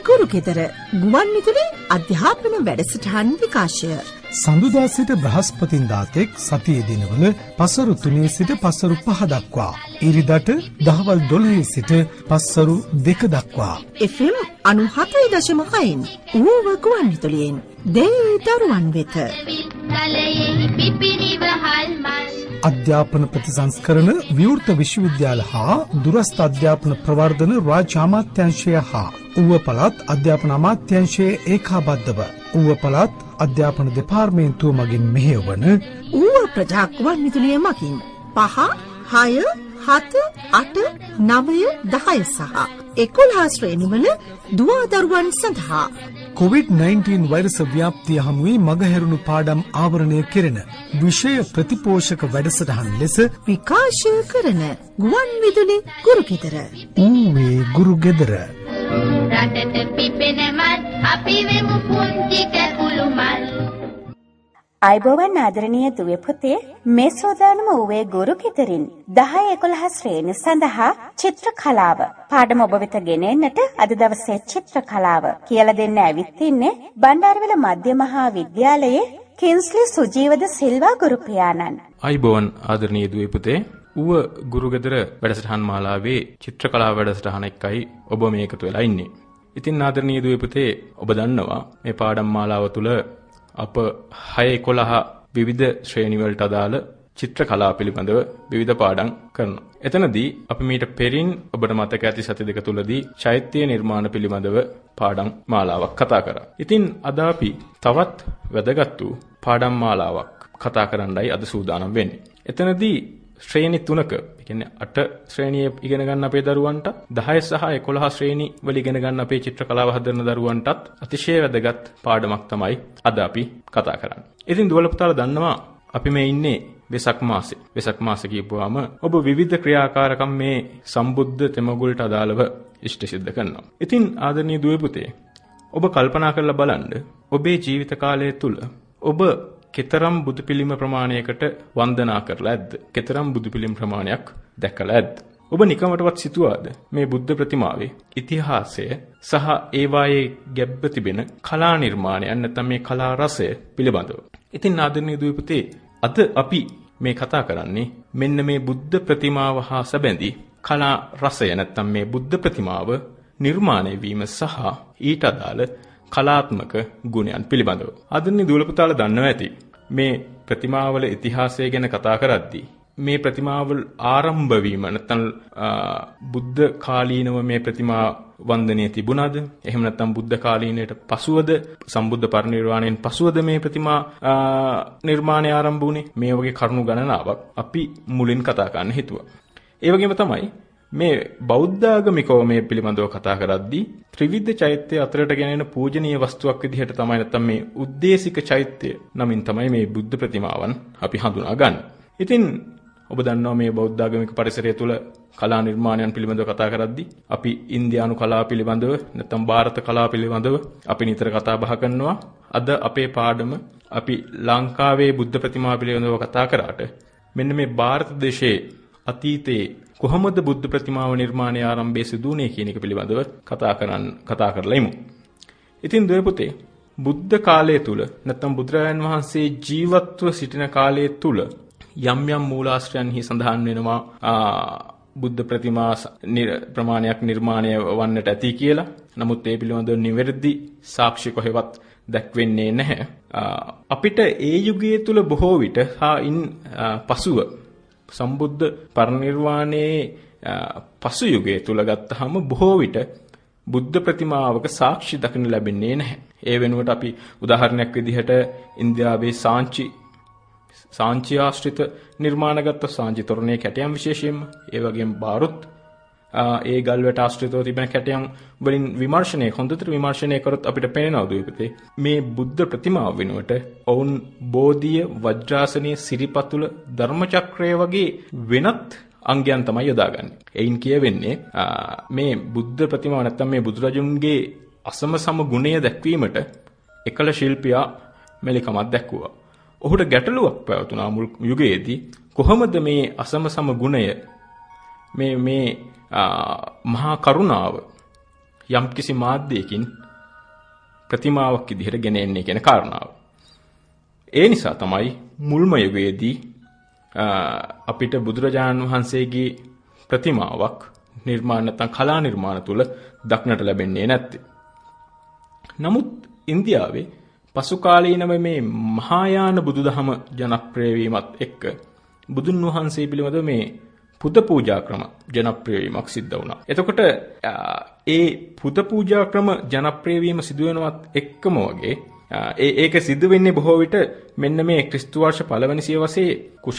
ගුරු ගෙදර ගුවන් විදුලි අධ්‍යාපන වැඩසටහන් විකාශය. සඳුදා සිට බ්‍රහස්පතින්දා තෙක් සතියේ දිනවල පසරු 3 සිට පසරු 5 දක්වා. ඉරිදට දහවල් 12 සිට පසරු 2 දක්වා. FM 97.6න් ඌව ගුවන් විදුලියෙන් දෙයි දරුවන් වෙත. අධ්‍යාපන ප්‍රතිසංස්කරණ විවෘත විශ්වවිද්‍යාල හා දුරස්ථ අධ්‍යාපන ප්‍රවර්ධන රාජ්‍ය අමාත්‍යාංශය හා ඌව පළාත් අධ්‍යාපන අමාත්‍යාංශයේ ඒකාබද්ධව ඌව පළාත් අධ්‍යාපන දෙපාර්තමේන්තුව මගින් මෙහෙයවන ඌව ප්‍රජා ගුවන් විදුලිය මගින් 5, 6, 7, 8, 9, 10 සහ 11 ශ්‍රේණිවල දුවා දරුවන් සඳහා COVID-19 වෛරස ව්‍යාප්තිය හමුවේ මගහැරුණු පාඩම් ආවරණය කෙරෙන විෂය ප්‍රතිපෝෂක වැඩසටහන් ලෙස විකාශය කරන ගුවන් විදුලි ගුරු ගෙදර. ඌවේ ගුරු ගෙදර. රටට පිපෙනමත් අපි වෙමු පුංචි කැකුළු මල්. අයිබෝවන් ආදරණීය දුවේ පුතේ, මේ සෝදානම ඌවේ ගුරු ගෙදරින් 10-11 ශ්‍රේණි සඳහා චිත්‍ර කලාව පාඩම ඔබ වෙත ගෙන එන්නට අද දවසේ චිත්‍ර කලාව කියලා දෙන්න ඇවිත් ඉන්නේ බණ්ඩාරවැල මධ්‍ය මහා විද්‍යාලයේ කින්ස්ලි සුජීවද සිල්වා ගුරු පියාණන්. අයිබෝවන් ආදරණීය දුවේ පුතේ, ඌව ගුරු ගෙදර වැඩසටහන් මාලාවේ චිත්‍ර කලාව වැඩසටහන එක්කයි ඔබ මේ එකතු වෙලා ඉන්නේ. ඉතින් ආදරණීය දුවේ පුතේ, ඔබ දන්නවා මේ පාඩම් මාලාව තුළ අප 6-11 විවිධ ශ්‍රේණි වලට අදාළ චිත්‍ර කලාව පිළිබඳව විවිධ පාඩම් කරනවා. එතනදී අපි මීට පෙරින් ඔබට මතක ඇති සති දෙක තුලදී චෛත්‍ය නිර්මාණ පිළිබඳව පාඩම් මාලාවක් කතා කරා. ඉතින් අද අපි තවත් වැදගත් වූ පාඩම් මාලාවක් කතා කරන්නයි අද සූදානම් වෙන්නේ. එතනදී ශ්‍රේණි 3ක, ඒ කියන්නේ 8 ශ්‍රේණියේ ඉගෙන ගන්න අපේ දරුවන්ට 10 සහ 11 ශ්‍රේණි වල ඉගෙන ගන්න අපේ චිත්‍ර කලාව හදන දරුවන්ටත් අතිශය වැදගත් පාඩමක් තමයි අද අපි කතා කරන්නේ. ඉතින් දුවල පුතාලා දන්නවා අපි මේ ඉන්නේ වෙසක් මාසේ. වෙසක් මාස කියපුවාම ඔබ විවිධ ක්‍රියාකාරකම් මේ සම්බුද්ධ තෙමගුල්ට අදාළව ඉෂ්ට සිද්ධ කරනවා. ඉතින් ආදරණීය දුවේ පුතේ, ඔබ කල්පනා කරලා බලන්න ඔබේ ජීවිත කාලය තුල ඔබ කෙතරම් බුදු පිළිම ප්‍රමාණයකට වන්දනා කරලා ඇද්ද? කෙතරම් බුදු පිළිම ප්‍රමාණයක් දැකලා ඇද්ද? ඔබ නිකමටවත් සිතුවාද මේ බුද්ධ ප්‍රතිමාවේ ඉතිහාසය සහ ඒවායේ ගැබ්ව තිබෙන කලා නිර්මාණයන් නැත්නම් මේ කලා රසය පිළිබඳව? ඉතින් ආදරණීය දුවේ පුතේ, අද අපි මේ කතා කරන්නේ මෙන්න මේ බුද්ධ ප්‍රතිමාව හා සැබැඳි කලා රසය නැත්නම් මේ බුද්ධ ප්‍රතිමාව නිර්මාණය වීම සහ ඊට අදාළ කලාත්මක ගුණයන් පිළිබඳව. ආදරණීය දුවල පුතාලා දන්නවා ඇති මේ ප්‍රතිමාවල ඉතිහාසය ගැන කතා කරද්දී මේ ප්‍රතිමාවල් ආරම්භ වීම නැත්නම් බුද්ධ කාලීනව මේ ප්‍රතිමා වන්දනය තිබුණාද? එහෙම නැත්නම් බුද්ධ කාලීනයට පසුවද, සම්බුද්ධ පරිනිර්වාණයෙන් පසුවද මේ ප්‍රතිමා නිර්මාණය ආරම්භ වුණේ? මේ වගේ කරුණු ගණනාවක් අපි මුලින් කතා කරන්න හිතුවා. ඒ වගේම තමයි මේ බෞද්ධ ආගමිකව මේ පිළිබඳව කතා කරද්දී ත්‍රිවිධ චෛත්‍ය අතරට ගෙනෙන පූජනීය වස්තුවක් විදිහට තමයි නැත්නම් මේ උද්දේශික චෛත්‍ය නමින් තමයි මේ බුද්ධ ප්‍රතිමාවන් අපි හඳුනා ගන්න. ඉතින් ඔබ දන්නවා මේ බෞද්ධ ආගමික පරිසරය තුළ කලා නිර්මාණයන් පිළිබඳව කතා කරද්දී අපි ඉන්දියානු කලාව පිළිබඳව නැත්නම් ಭಾರತ කලාව පිළිබඳව අපි නිතර කතා බහ කරනවා. අද අපේ පාඩම අපි ලංකාවේ බුද්ධ ප්‍රතිමා පිළිබඳව කතා කරාට මෙන්න මේ ಭಾರತ දේශයේ අතීතයේ කොහොමද බුද්ධ ප්‍රතිමාව නිර්මාණය ආරම්භයේ සිදුුනේ කියන එක පිළිබඳව කතා කරලා ඉමු. ඉතින් දුවේ පුතේ, බුද්ධ කාලය තුල නැත්නම් බුදුරජාණන් වහන්සේ ජීවත්ව සිටින කාලය තුල යම් යම් මූලාශ්‍රයන්හි සඳහන් වෙනවා බුද්ධ ප්‍රතිමා ප්‍රමාණයක් නිර්මාණය වන්නට ඇති කියලා. නමුත් ඒ පිළිබඳව නිවැරදි සාක්ෂි කොහෙවත් දැක්වෙන්නේ නැහැ. අපිට ඒ යුගයේ තුල බොහෝ විට පසුව සම්බුද්ධ පරිනිර්වාණයේ පසු යුගයේ තුල ගත්තාම බොහෝ විට බුද්ධ ප්‍රතිමාවක සාක්ෂි දක්වන්න ලැබෙන්නේ නැහැ. ඒ වෙනුවට අපි උදාහරණයක් විදිහට ඉන්දියාවේ සාංචි ආශ්‍රිත නිර්මාණගත සාංචි තොරණේ කැටයම් විශේෂයෙන්ම ඒ වගේම බාරුත් ඒ ගල්වැට ආශ්‍රිතව තිබෙන කැටයම් වලින් හොඳට විමර්ශනය කරොත් අපිට පේනවා දුවේ මේ බුද්ධ ප්‍රතිමාව වෙනුවට ඔවුන් බෝධිය, වජ්‍රාසනය, සිරිපතුල, ධර්මචක්‍රය වගේ වෙනත් අංගයන් තමයි යොදාගන්නේ. එයින් කියවෙන්නේ මේ බුද්ධ ප්‍රතිමාව නැත්තම් මේ බුදුරජුන්ගේ අසමසම ගුණය දැක්වීමට එකල ශිල්පියා මෙලිකමක් දැක්වුවා. ඔහුට ගැටලුවක් පැවතුණා මුල් යුගයේදී කොහොමද මේ අසමසම ගුණය මේ මහා කරුණාව යම්කිසි මාධ්‍යයකින් ප්‍රතිමාවක් විදිහට ගෙන එන්නේ කියන කාරණාව. ඒ නිසා තමයි මුල්ම යුගයේදී අපිට බුදුරජාණන් වහන්සේගේ ප්‍රතිමාවක් නිර්මාණ නැත්නම් කලා නිර්මාණ තුල දක්නට ලැබෙන්නේ නැත්තේ. නමුත් ඉන්දියාවේ පසු කාලීනව මේ මහායාන බුදුදහම ජනප්‍රිය වීමත් එක්ක බුදුන් වහන්සේ පිළිබඳව මේ පුද පූජා ක්‍රම ජනප්‍රිය වීමක් සිද්ධ වුණා. එතකොට ඒ පුද පූජා ක්‍රම ජනප්‍රිය වීම සිදු වෙනවත් එක්කම වගේ ඒක සිද්ධ වෙන්නේ බොහෝ විට මෙන්න මේ ක්‍රිස්තු වර්ෂ පළවෙනි සියවසේ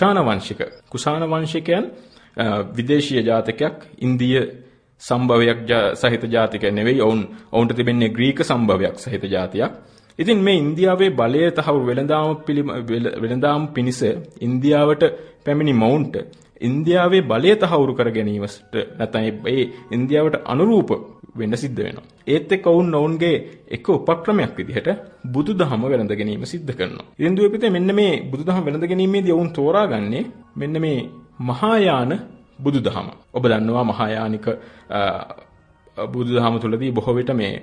කුෂාණ වංශිකයන් විදේශීය ජාතකයක් ඉන්දීය සම්භවයක් සහිත ජාතික නෙවෙයි ඔවුන්ට තිබෙන්නේ ග්‍රීක සම්භවයක් සහිත ජාතියක්. ඉතින් මේ ඉන්දියාවේ බලය තහවුරු වෙළඳාම් පිණිස ඉන්දියාවට පැමිණි මොවුන්ට ඉන්දියාවේ බලය තහවුරු කර ගැනීමට නැත්නම් ඒ ඉන්දියාවට අනුරූප වෙන්න සිද්ධ වෙනවා. ඒත් එක්ක ඔවුන්ගේ එක උපක්‍රමයක් විදිහට බුදුදහම වැළඳ ගැනීම සිද්ධ කරනවා. ඉතින් දුවපිටේ මෙන්න මේ බුදුදහම වැළඳ ගැනීමේදී ඔවුන් තෝරාගන්නේ මෙන්න මේ මහායාන බුදුදහම. ඔබ දන්නවා මහායානික බුදුදහම තුළදී බොහෝ විට මේ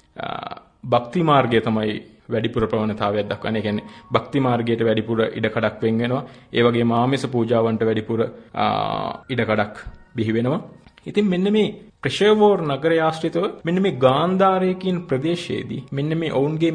භක්ති මාර්ගය තමයි වැඩිපුර ප්‍රවණතාවයක් දක්වන්නේ. කියන්නේ භක්ති මාර්ගයට වැඩිපුර ඉඩකඩක් වෙන් වෙනවා. ඒ වගේම ආමිස පූජාවන්ට වැඩිපුර ඉඩකඩක් බිහි වෙනවා. ඉතින් මෙන්න මේ ප්‍රශේවෝර් නගරය ආශ්‍රිතව මෙන්න මේ ගාන්ධාරය කියන ප්‍රදේශයේදී මෙන්න මේ ඔවුන්ගේ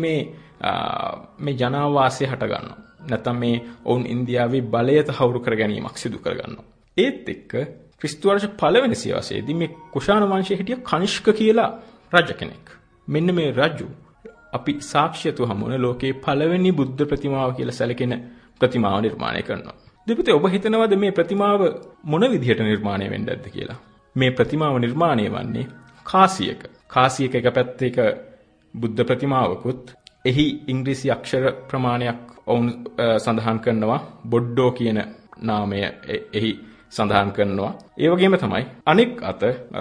මේ ජනාවාසය හට ගන්නවා. නැත්නම් මේ ඔවුන් ඉන්දියාවේ බලය තහවුරු කර ගැනීමක් සිදු කර ගන්නවා. ඒත් එක්ක ක්‍රිස්තු වර්ෂ පළවෙනි සියවසේදී මේ කුෂාණ වංශයේ හිටිය කනිෂ්ක කියලා රජ කෙනෙක්. මෙන්න මේ රජු අපි සාක්ෂියතු හමුවන ලෝකයේ පළවෙනි බුද්ධ ප්‍රතිමාව කියලා සැලකෙන ප්‍රතිමාව නිර්මාණය කරනවා. දෙපිටේ ඔබ හිතනවාද මේ ප්‍රතිමාව මොන විදිහට නිර්මාණය වෙන්නේද කියලා? මේ ප්‍රතිමාව නිර්මාණය වන්නේ කාසියක. කාසියක එක පැත්තක බුද්ධ ප්‍රතිමාවකුත් එහි ඉංග්‍රීසි අක්ෂර ප්‍රමාණයක් ඔවුන් සඳහන් කරනවා බොඩ්ඩෝ කියන නාමය එහි සඳහන් කරනවා. ඒ වගේම තමයි අනෙක් අත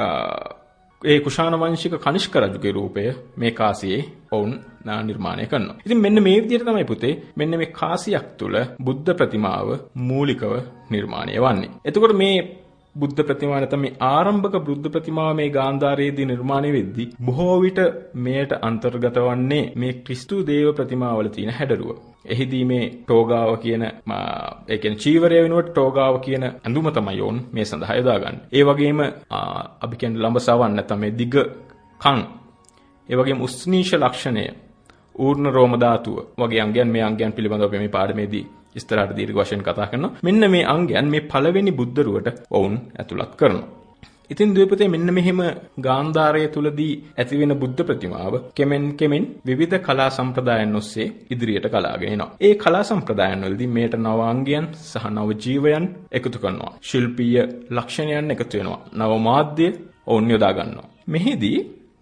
ඒ කුෂාණ වංශික කනිෂ්ක රජුගේ රූපය මේ කාසියේ ඔවුන් නිර්මාණය කරනවා. ඉතින් මෙන්න මේ විදිහට තමයි පුතේ මෙන්න මේ කාසියක් තුල බුද්ධ ප්‍රතිමාව මූලිකව නිර්මාණය වන්නේ. එතකොට මේ බුද්ධ ප්‍රතිමාව නැත්නම් මේ ආරම්භක බුද්ධ ප්‍රතිමාව මේ ගාන්ධාරයේදී නිර්මාණය වෙද්දී බොහෝ විට මෙයට අන්තර්ගත වන්නේ මේ ක්‍රිස්තු දේව ප්‍රතිමාවල තියෙන හැඩරුව. එහිදී මේ ටෝගාව කියන ඒ කියන්නේ චීවරය වෙනුවට ටෝගාව කියන ඇඳුම තමයි ඔවුන් මේ සඳහා යොදාගන්නේ. ඒ වගේම අපි කියන්නේ ළඹ සවන් නැත්නම් මේ දිග කන්. ඒ වගේම උස්නීෂ ලක්ෂණය, ඌර්ණ රෝම ධාතුව වගේ අංගයන් මේ අංගයන් පිළිබඳව අපි මේ පාඩමේදී ඉස්තරාට දීර්ඝ වශයෙන් කතා කරනවා. මෙන්න මේ අංගයන් මේ පළවෙනි බුද්ධ රුවට ඔවුන් ඇතුළත් කරනවා. ඉතින් දුවපතේ මෙන්න මෙහෙම ගාන්ධාරය තුලදී ඇතිවෙන බුද්ධ ප්‍රතිමාව කෙමෙන් විවිධ කලා සම්ප්‍රදායන් ඔස්සේ ඉදිරියට ගලාගෙන එනවා. ඒ කලා සම්ප්‍රදායන් වලදී මේට නව අංගයන් සහ නව ජීවයන් එකතු කරනවා. ශිල්පීය ලක්ෂණයන් එකතු වෙනවා. නව මාධ්‍ය ඔවුන් යොදා ගන්නවා. මෙහිදී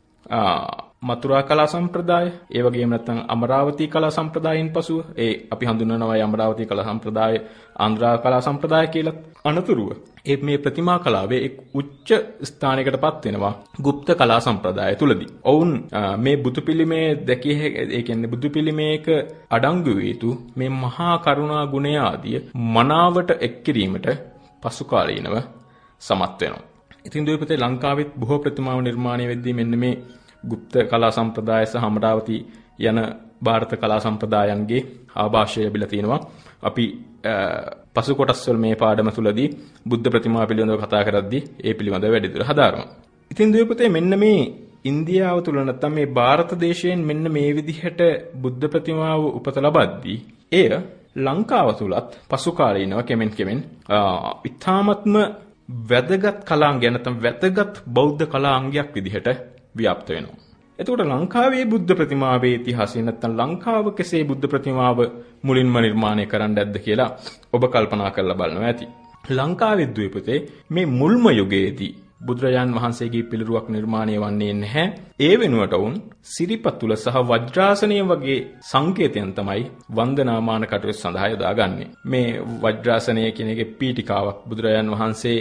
මතුරා කලා සම්ප්‍රදාය, ඒ වගේම නැත්නම් අමරාවතී කලා සම්ප්‍රදායෙන් පසුව ඒ අපි හඳුන්වනවා අමරාවතී කලා සම්ප්‍රදාය, ආන්ධ්‍රා කලා සම්ප්‍රදාය කියලා. අනතුරුව මේ ප්‍රතිමා කලාවේ එක් උච්ච ස්ථානයකටපත් වෙනවා গুপ্ত කලා සම්ප්‍රදාය තුලදී. ඔවුන් මේ බුදු පිළිමේ ඒ කියන්නේ බුදු පිළිමේක අඩංගු වී යුතු මේ මහා කරුණා ගුණය ආදිය මනාවට එක් කිරීමට පසු කාලීනව සමත් වෙනවා. ඉතින් දුවපතේ ලංකාවෙත් බොහෝ ප්‍රතිමාව නිර්මාණය වෙද්දී මෙන්න මේ গুপ্ත කලා සම්ප්‍රදාය සහ අමරාවතී යන ಭಾರತ කලා සම්ප්‍රදායන්ගේ ආభాෂය ලැබිලා තියෙනවා. අපි පසු කොටස්වල මේ පාඩම තුලදී බුද්ධ ප්‍රතිමා පිළිබඳව කතා කරද්දී ඒ පිළිබඳව වැඩිදුර හදාරමු. ඉතින් දුවපතේ මෙන්න මේ ඉන්දියාව තුල නැත්නම් මේ ಭಾರತ දේශයෙන් මෙන්න මේ විදිහට බුද්ධ ප්‍රතිමාව උපත ලබද්දී එය ලංකාව තුලත් පසු කාලීනව කෙමෙන් ඉතාමත්ම වැදගත් කලාංගයක් නැත්නම් වැදගත් බෞද්ධ කලාංගයක් විදිහට ව්‍යාප්ත වෙනවා. එතකොට ලංකාවේ බුද්ධ ප්‍රතිමාවේ ඉතිහාසය නැත්නම් ලංකාව කෙසේ බුද්ධ ප්‍රතිමාව මුලින්ම නිර්මාණය කරන්න ඇද්ද කියලා ඔබ කල්පනා කරලා බලනවා ඇති. ලංකාවේ ද්වීපතේ මේ මුල්ම යුගයේදී බුදුරජාන් වහන්සේගේ පිළිරුවක් නිර්මාණය වන්නේ නැහැ. ඒ වෙනුවට වුන් සිරිපතුල සහ වජ්‍රාසනය වගේ සංකේතයන් තමයි වන්දනාමාන කටයුතු සඳහා යොදාගන්නේ. මේ වජ්‍රාසනය කියන එකේ පීඨිකාවක් බුදුරජාන් වහන්සේ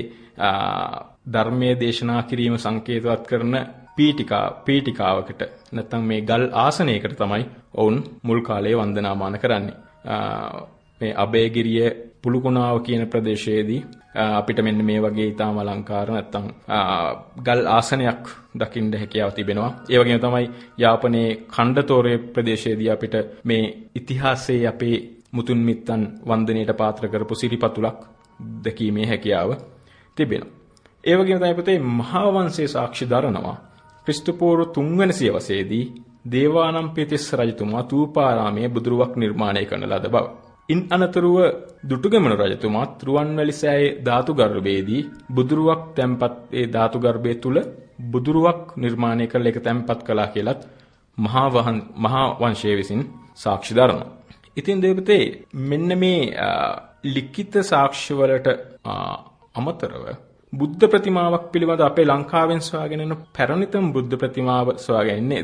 ධර්මයේ දේශනා කිරීම සංකේතවත් කරන පීඨිකාවකට නැත්නම් මේ ගල් ආසනයකට තමයි ඔවුන් මුල් කාලයේ වන්දනාමාන කරන්නේ. මේ අබේගිරිය පුලුකුණාව කියන ප්‍රදේශයේදී අපිට මෙන්න මේ වගේ ඊටාම අලංකාර නැත්තම් ගල් ආසනයක් දකින්න හැකියාව තිබෙනවා. ඒ වගේම තමයි යාපනයේ ඛණ්ඩතෝරේ ප්‍රදේශයේදී අපිට මේ ඉතිහාසයේ අපේ මුතුන් මිත්තන් වන්දනයට පාත්‍ර කරපු සිරිපතුලක් දැකීමේ හැකියාව තිබෙනවා. ඒ වගේම තමයි පුතේ මහා වංශයේ සාක්ෂි දරනවා. ක්‍රිස්තු පූර්ව 3 වෙනි සියවසේදී දේවානම්පියතිස්ස රජතුමා තූපාරාමයේ බුදුරුවක් නිර්මාණය කරන ලද බව. ඉන් අනතුරුව දුටුගැමුණු රජතුමා රුවන්වැලි සෑයේ ධාතු ගර්භයේදී බුදුරුවක් තැන්පත් ඒ ධාතු ගර්භය තුල බුදුරුවක් නිර්මාණය කරලා ඒක තැන්පත් කළා කියලත් මහා වංශයේ විසින් සාක්ෂි දරනවා. ඉතින් දෙවිපතේ මෙන්න මේ ලිඛිත සාක්ෂි වලට අමතරව බුද්ධ ප්‍රතිමාවක් පිළිබඳ අපේ ලංකාවෙන් සොයාගෙන යන පැරණිතම බුද්ධ ප්‍රතිමාව සොයාගෙන ඉන්නේ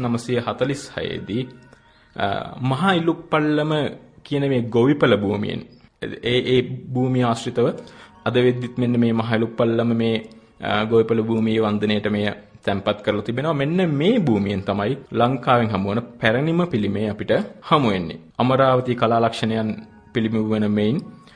1946 දී මහා ඉලුප්පල්ලම කියන මේ ගොවිපළ භූමියෙන් ඒ භූමිය ආශ්‍රිතව අද වෙද්දිත් මෙන්න මේ මහා ඉලුප්පල්ලම මේ ගොවිපළ භූමියේ වන්දනයේට මේ තැන්පත් කරලා තිබෙනවා. මෙන්න මේ භූමියෙන් තමයි ලංකාවෙන් හමුවන පැරණිම පිළිමය අපිට හමු වෙන්නේ. අමරාවති කලා ලක්ෂණයන් පිළිබිඹු වෙන මෙයින්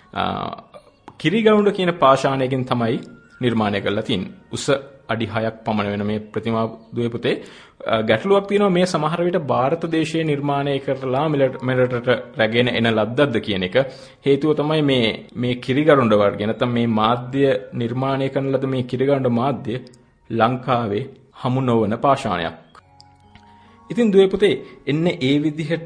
කිරිගවුඬ කියන පාෂාණයකින් තමයි නිර්මාණය කරලා තියෙන්නේ. උස අඩි 6ක් පමණ වෙන මේ ප්‍රතිමා දුවේ පුතේ ගැටලුවක් තියෙනවා මේ සමහර විට ಭಾರತ දේශයේ නිර්මාණය කරලා මෙරටට රැගෙන එන ලද්දක්ද කියන එක. හේතුව තමයි මේ කිරිගවුඬ වර්ගය නැත්නම් මේ මාධ්‍ය නිර්මාණය කරන ලද මේ කිරිගවුඬ මාධ්‍ය ලංකාවේ හමු නොවන පාෂාණයක්. ඉතින් දුවේ පුතේ එන්නේ ඒ විදිහට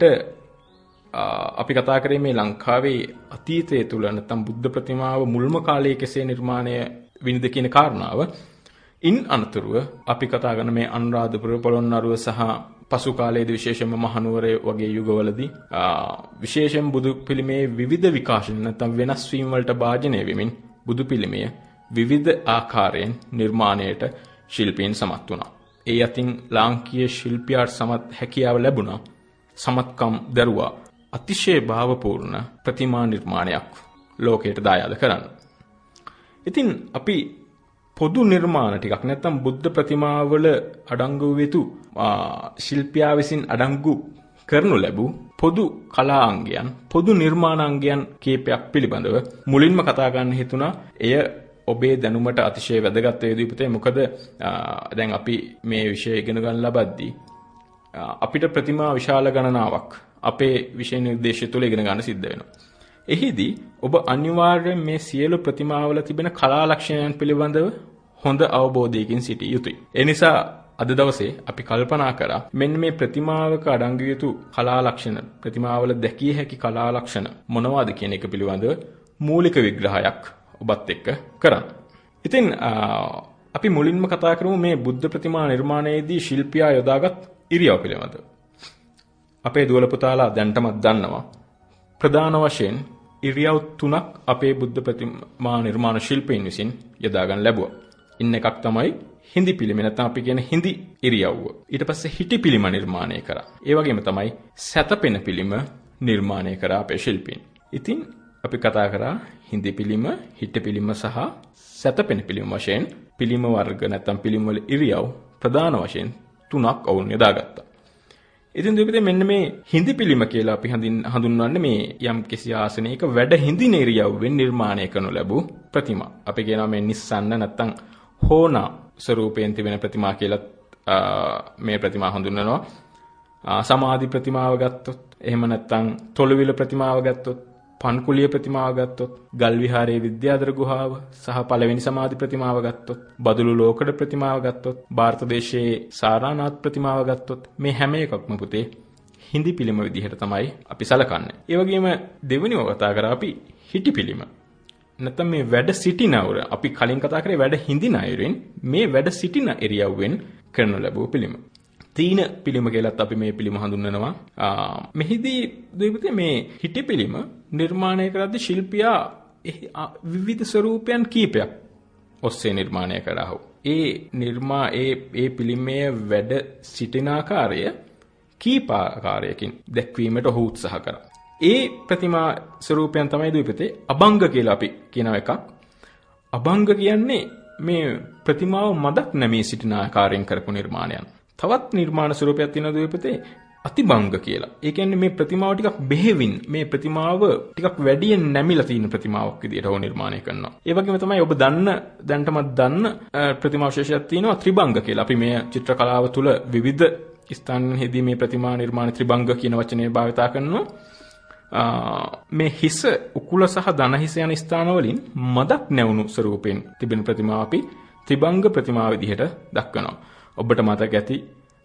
අපි කතා කරේ මේ ලංකාවේ අතීතයේ තුල නැත්නම් බුද්ධ ප්‍රතිමාව මුල්ම කාලයේ කෙසේ නිර්මාණය විනිද කියන කාරණාව. ඉන් අනතුරුව අපි කතා කරන මේ අනුරාධපුර පොළොන්නරුව සහ පසු කාලයේදී විශේෂයෙන්ම මහනුවර වගේ යුගවලදී විශේෂයෙන් බුදු පිළිමේ විවිධ විකාශන නැත්නම් වෙනස් වීම වලට භාජනය වෙමින් බුදු පිළිමය විවිධ ආකාරයෙන් නිර්මාණයට ශිල්පීන් සමත් වුණා. ඒ අතින් ලාංකීය ශිල්පියාට සමත් හැකියාව ලැබුණා. සමත්කම් දරුවා අතිශය භාවපූර්ණ ප්‍රතිමා නිර්මාණයක් ලෝකයට දායාද කරන්න. ඉතින් අපි පොදු නිර්මාණ ටිකක් නැත්නම් බුද්ධ ප්‍රතිමාවල අඩංගු වෙතු ශිල්පියා විසින් අඩංගු කරනු ලැබූ පොදු කලාංගයන් පොදු නිර්මාණාංගයන් කීපයක් පිළිබඳව මුලින්ම කතා ගන්න හිතුණා. එය ඔබේ දැනුමට අතිශය වැදගත් වේවි පුතේ. මොකද දැන් අපි මේ විෂය ඉගෙන ගන්න ලබද්දී අපිට ප්‍රතිමා විශාල ගණනාවක් අපේ විෂය නිර්දේශය තුළ ඉගෙන ගන්න සිද්ධ වෙනවා. එහිදී ඔබ අනිවාර්යයෙන් මේ සියලු ප්‍රතිමාවල තිබෙන කලා ලක්ෂණයන් පිළිබඳව හොඳ අවබෝධයකින් සිටිය යුතුයි. ඒ නිසා අද දවසේ අපි කල්පනා කරා මෙන්න මේ ප්‍රතිමාවක අඩංගු යුතු කලා ලක්ෂණ ප්‍රතිමාවල දැකිය හැකි කලා ලක්ෂණ මොනවාද කියන එක පිළිබඳව මූලික විග්‍රහයක් ඔබත් එක්ක කරන්න. ඉතින් අපි මුලින්ම කතා කරමු මේ බුද්ධ ප්‍රතිමා නිර්මාණයේදී ශිල්පියා යොදාගත් ඉරියව් පිළිබඳව. අපේ දුවල පුතාලා දැන්ටමත් දන්නවා ප්‍රධාන වශයෙන් ඉරියව් 3ක් අපේ බුද්ධ ප්‍රතිමා නිර්මාණ ශිල්පීන් විසින් යොදා ගන්න ලැබුවා. ඉන්න එකක් තමයි හිඳි පිළිම නැත්නම් අපි කියන හිඳි ඉරියව්ව. ඊට පස්සේ හිටි පිළිම නිර්මාණය කරා. ඒ වගේම තමයි සැතපෙන පිළිම නිර්මාණය කරා අපේ ශිල්පීන්. ඉතින් අපි කතා කරා හිඳි පිළිම, හිටි පිළිම සහ සැතපෙන පිළිම වශයෙන් පිළිම වර්ග නැත්නම් පිළිම වල ඉරියව් ප්‍රධාන වශයෙන් 3ක් වුන් යොදාගත්තා. ඉතින් දෙවියන් මෙන්න මේ හිඳි පිළිම කියලා අපි හඳුන්වන්නේ මේ යම් කිසි ආසනයක වැඩ හිඳින ඉරියව්වෙන් නිර්මාණය කරනු ලැබූ ප්‍රතිමා. අපි කියනවා මේ නිස්සන්න නැත්නම් හෝනා ස්වරූපයෙන් තිබෙන ප්‍රතිමා කියලා මේ ප්‍රතිමා හඳුන්වනවා. සමාධි ප්‍රතිමාව ගත්තොත්, එහෙම නැත්නම් තොලවිල ප්‍රතිමාව ගත්තොත්, පන්කුලිය ප්‍රතිමාව ගත්තොත්, ගල් විහාරයේ විද්‍යාධර ගුහාව සහ පළවෙනි සමාධි ප්‍රතිමාව ගත්තොත්, බදුළු ලෝකඩ ප්‍රතිමාව ගත්තොත්, ಭಾರತ දේශයේ සාරානාත් ප්‍රතිමාව ගත්තොත් මේ හැම එකක්ම පුතේ හිඳි පිළිම විදිහට තමයි අපි සලකන්නේ. ඒ වගේම දෙවෙනිව කතා කරා අපි හිටි පිළිම. නැත්නම් මේ වැඩ සිටින අයුර අපි කලින් කතා කරේ වැඩ හිඳින අයුරින් මේ වැඩ සිටින ඉරියව්වෙන් කරනු ලැබූ පිළිම. තීන පිළිම කියලත් අපි මේ පිළිම හඳුන්වනවා. මෙහිදී දෙවියන් මේ හිටි පිළිම නිර්මාණය කරද්දී ශිල්පියා විවිධ ස්වරූපයන් කීපයක් ඔස්සේ නිර්මාණය කරා. ඒ පිළිමයේ වැඩ සිටින ආකාරය කීප ආකාරයකින් දැක්වීමට ඔහු උත්සාහ කරා. ඒ ප්‍රතිමා ස්වරූපයන් තමයි දුපතේ අභංග කියලා අපි කියන එකක්. අභංග කියන්නේ මේ ප්‍රතිමාව මදක් නැමී සිටින ආකාරයෙන් කරපු නිර්මාණයක්. තවත් නිර්මාණ ස්වරූපයක් තියෙනවා දුපතේ අතිබංග කියලා. ඒ කියන්නේ මේ ප්‍රතිමාව ටිකක් බෙහෙවින් මේ ප්‍රතිමාව ටිකක් වැඩියෙන් නැමිලා තියෙන ප්‍රතිමාවක් විදියට හෝ නිර්මාණය කරනවා. ඒ වගේම තමයි ඔබ දැන්ටමත් දන්න ප්‍රතිමා විශේෂයක් තියෙනවා ත්‍රිබංග කියලා. අපි මේ චිත්‍ර කලාව තුළ විවිධ ස්ථානන්හිදී මේ ප්‍රතිමා නිර්මාණ ත්‍රිබංග කියන වචනේ භාවිතා කරනවා. මේ හිස උකුල සහ දන හිස යන ස්ථානවලින් මදක් නැවුණු ස්වරූපයෙන් තිබෙන ප්‍රතිමාව අපි ත්‍රිබංග ප්‍රතිමා විදිහට දක්වනවා. ඔබට මතක ඇති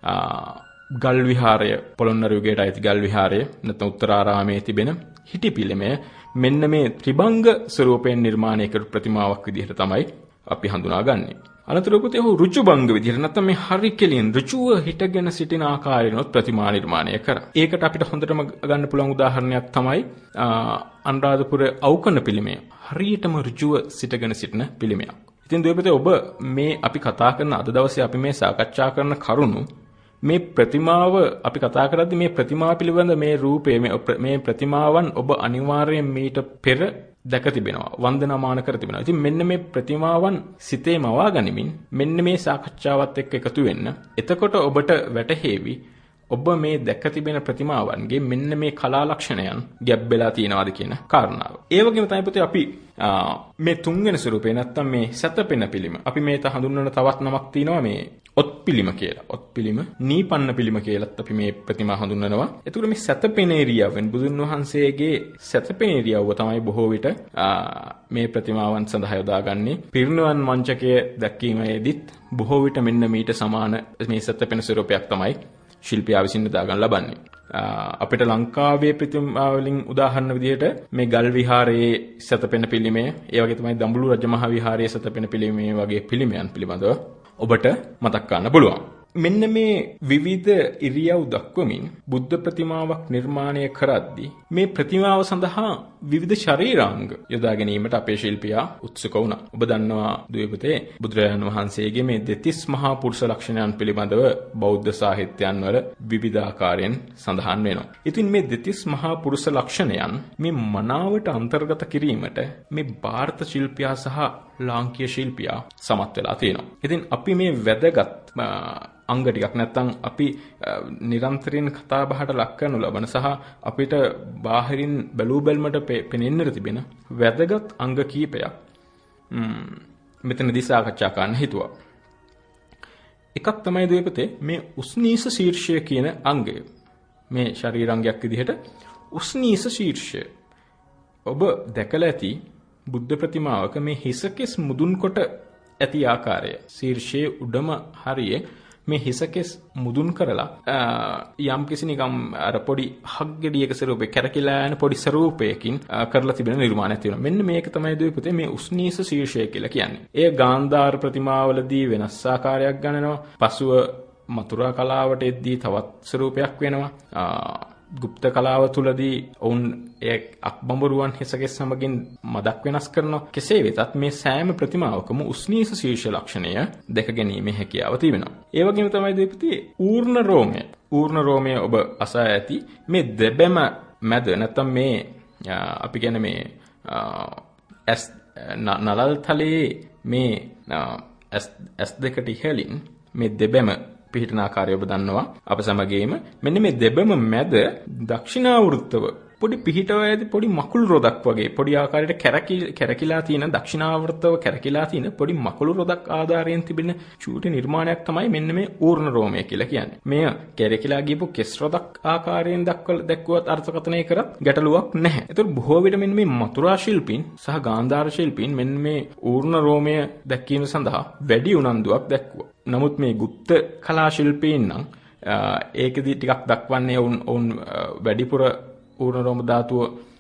ගල් විහාරය, පොළොන්නර යුගයට අයිති ගල් විහාරය නැත්නම් උත්තරාරාමයේ තිබෙන හිටි පිළිමය මෙන්න මේ ත්‍රිබංග ස්වරූපයෙන් නිර්මාණය කරපු ප්‍රතිමාවක් විදිහට තමයි අපි හඳුනාගන්නේ. අනතුරුපතේ ඔහු ඍජුබංග විදිහට නැත්නම් මේ හරි කෙලින් ඍජුව හිටගෙන සිටින ආකාරයෙන්වත් ප්‍රතිමා නිර්මාණය කරා. ඒකට අපිට හොඳටම ගන්න පුළුවන් උදාහරණයක් තමයි අනුරාධපුර අවකන පිළිමය. හරියටම ඍජුව සිටගෙන සිටින පිළිමයක්. ඉතින් දෙවිපතේ ඔබ මේ අපි කතා කරන අද දවසේ අපි මේ සාකච්ඡා කරන කරුණු මේ ප්‍රතිමාව අපි කතා කරද්දී මේ ප්‍රතිමාව පිළිබඳ මේ රූපය මේ ප්‍රතිමාවන් ඔබ අනිවාර්යයෙන් මීට පෙර දැක තිබෙනවා, වන්දනාමාන කර තිබෙනවා. ඉතින් මෙන්න මේ ප්‍රතිමාවන් සිතේ මවා ගනිමින් මෙන්න මේ සාකච්ඡාවත් එක්ක එකතු වෙන්න. එතකොට ඔබට වැටහෙවි ඔබ මේ දැක තිබෙන ප්‍රතිමාවන්ගේ මෙන්න මේ කලා ලක්ෂණයන් ගැබ්බෙලා තියෙනවාද කියන කාරණාව. ඒ වගේම තමයි පුතේ අපි මේ තුන්වෙනි ස්වරූපේ නැත්තම් මේ සතපෙන පිළිම. අපි මේත හඳුන්වන තවත් නමක් තියෙනවා මේ ඔත් පිළිම කියලා. ඔත් පිළිම, නීපන්න පිළිම කියලාත් අපි මේ ප්‍රතිමා හඳුන්වනවා. ඒතුළු මේ සතපෙන ඉරියව්වෙන් බුදුන් වහන්සේගේ සතපෙන ඉරියව්ව තමයි බොහෝ විට මේ ප්‍රතිමාවන් සඳහා යොදාගන්නේ. පිරිනිවන් මංචකයේ දැක්වීමේදීත් බොහෝ විට මෙන්න මීට සමාන මේ සතපෙන ස්වරූපයක් තමයි ශිල්පියා විසින් දාගන්න ලබන්නේ. අපිට ලංකාවේ ප්‍රතිමා වලින් උදාහරණ විදිහට මේ ගල් විහාරයේ සතපෙන පිළිමය, ඒ වගේ තමයි දඹුලු රජමහා විහාරයේ සතපෙන පිළිමය වගේ පිළිමයන් පිළිබඳව ඔබට මතක් කරන්න පුළුවන්. මෙන්න මේ විවිධ ඉරියව් දක්වමින් බුද්ධ ප්‍රතිමාවක් නිර්මාණය කරද්දී මේ ප්‍රතිමාව සඳහා විවිධ ශරීරාංග යොදා ගැනීමට අපේ ශිල්පියා උත්සුක වුණා. ඔබ දන්නවා දුවපතේ බුදුරජාණන් වහන්සේගේ මේ දෙතිස් මහා පුරුෂ ලක්ෂණයන් පිළිබඳව බෞද්ධ සාහිත්‍යයන් වල විවිධාකාරයෙන් සඳහන් වෙනවා. ඉතින් මේ දෙතිස් මහා පුරුෂ ලක්ෂණයන් මේ මනාවට අන්තර්ගත කිරීමට මේ ಭಾರತ ශිල්පියා සහ ලාංකීය ශිල්පියා සමත් වෙලා තියෙනවා. ඉතින් අපි මේ වැදගත් අංග ටිකක් නැත්තම් අපි නිරන්තරයෙන් කතා බහට ලක් කරනු ලබන සහ අපිට බාහිරින් බැලූ බැල්මට පෙනෙන්නට තිබෙන වැදගත් අංග කීපයක් මෙතනදී සාකච්ඡා කරන්න හිතුවා. එකක් තමයි දෙවිපතේ මේ උස්නීස ශීර්ෂය කියන අංගය. මේ ශරීරාංගයක් විදිහට උස්නීස ශීර්ෂය. ඔබ දැකලා ඇති බුද්ධ ප්‍රතිමාවක මේ හිසකෙස් මුදුන් කොට ඇති ආකාරය. ශීර්ෂයේ උඩම හරියේ මේ හිසකෙස් මුදුන් කරලා යම් කිසි නිකම් අර පොඩි හග්ගෙඩියක ස්වරූපේ කැරකිලා යන පොඩි ස්වරූපයකින් කරලා තිබෙන නිර්මාණයක් තියෙනවා. මෙන්න මේක තමයි දුපතේ මේ උස්නීස ශීර්ෂය කියලා කියන්නේ. එය ගාන්ධාර ප්‍රතිමාවලදී වෙනස් ආකාරයක් ගන්නනවා. පසුව මතුරා කලාවට එද්දී තවත් ස්වරූපයක් වෙනවා. ගුප්ත කලාව තුලදී ඔවුන් ඒ අක්බඹරුවන් හිසකෙස් සමගින් මදක් වෙනස් කරනවා. කෙසේ වෙතත් මේ සෑම ප්‍රතිමාවකම උස්නීස ශීර්ෂ ලක්ෂණය දැක ගැනීමේ හැකියාව තිබෙනවා. ඒ වගේම තමයි දෙපිටි ඌර්ණ රෝමය. ඌර්ණ රෝමය ඔබ අසා ඇති මේ දෙබැම මැද නැත්තම් මේ අපි කියන්නේ මේ නලල් තලයේ මේ ඇස් දෙකට ඉහළින් මේ දෙබැම පිහිටන ආකාරය ඔබ දන්නවා අප සමගේම. මෙන්න මේ දෙබම මැද දක්ෂිනාවෘත්තව පොඩි පිහිටව ඇති පොඩි මකුළු රොදක් වගේ පොඩි ආකාරයට කැරකිලා තියෙන දක්ෂිනාවෘත්තව කැරකිලා තියෙන පොඩි මකුළු රොදක් ආධාරයෙන් තිබෙන චූටි නිර්මාණයක් තමයි මෙන්න මේ ඌර්ණ රෝමය කියලා කියන්නේ. මෙය කැරකිලා ගියපු කෙස් රොදක් ආකාරයෙන් දැක්වුවත් අර්ථකථනය කරත් ගැටලුවක් නැහැ. ඒතර බොහෝ විට මෙන්න මේ මතුරා ශිල්පීන් සහ ගාන්ධාර ශිල්පීන් මෙන්න මේ ඌර්ණ රෝමය දැක්වීම සඳහා වැඩි උනන්දුවක් දැක්වුවා. නමුත් මේ ගුප්ත කලා ශිල්පීන් නම් ඒකෙදි ටිකක් දක්වන්නේ ඔවුන් වැඩිපුර ඌර්ණ රෝම ධාතුව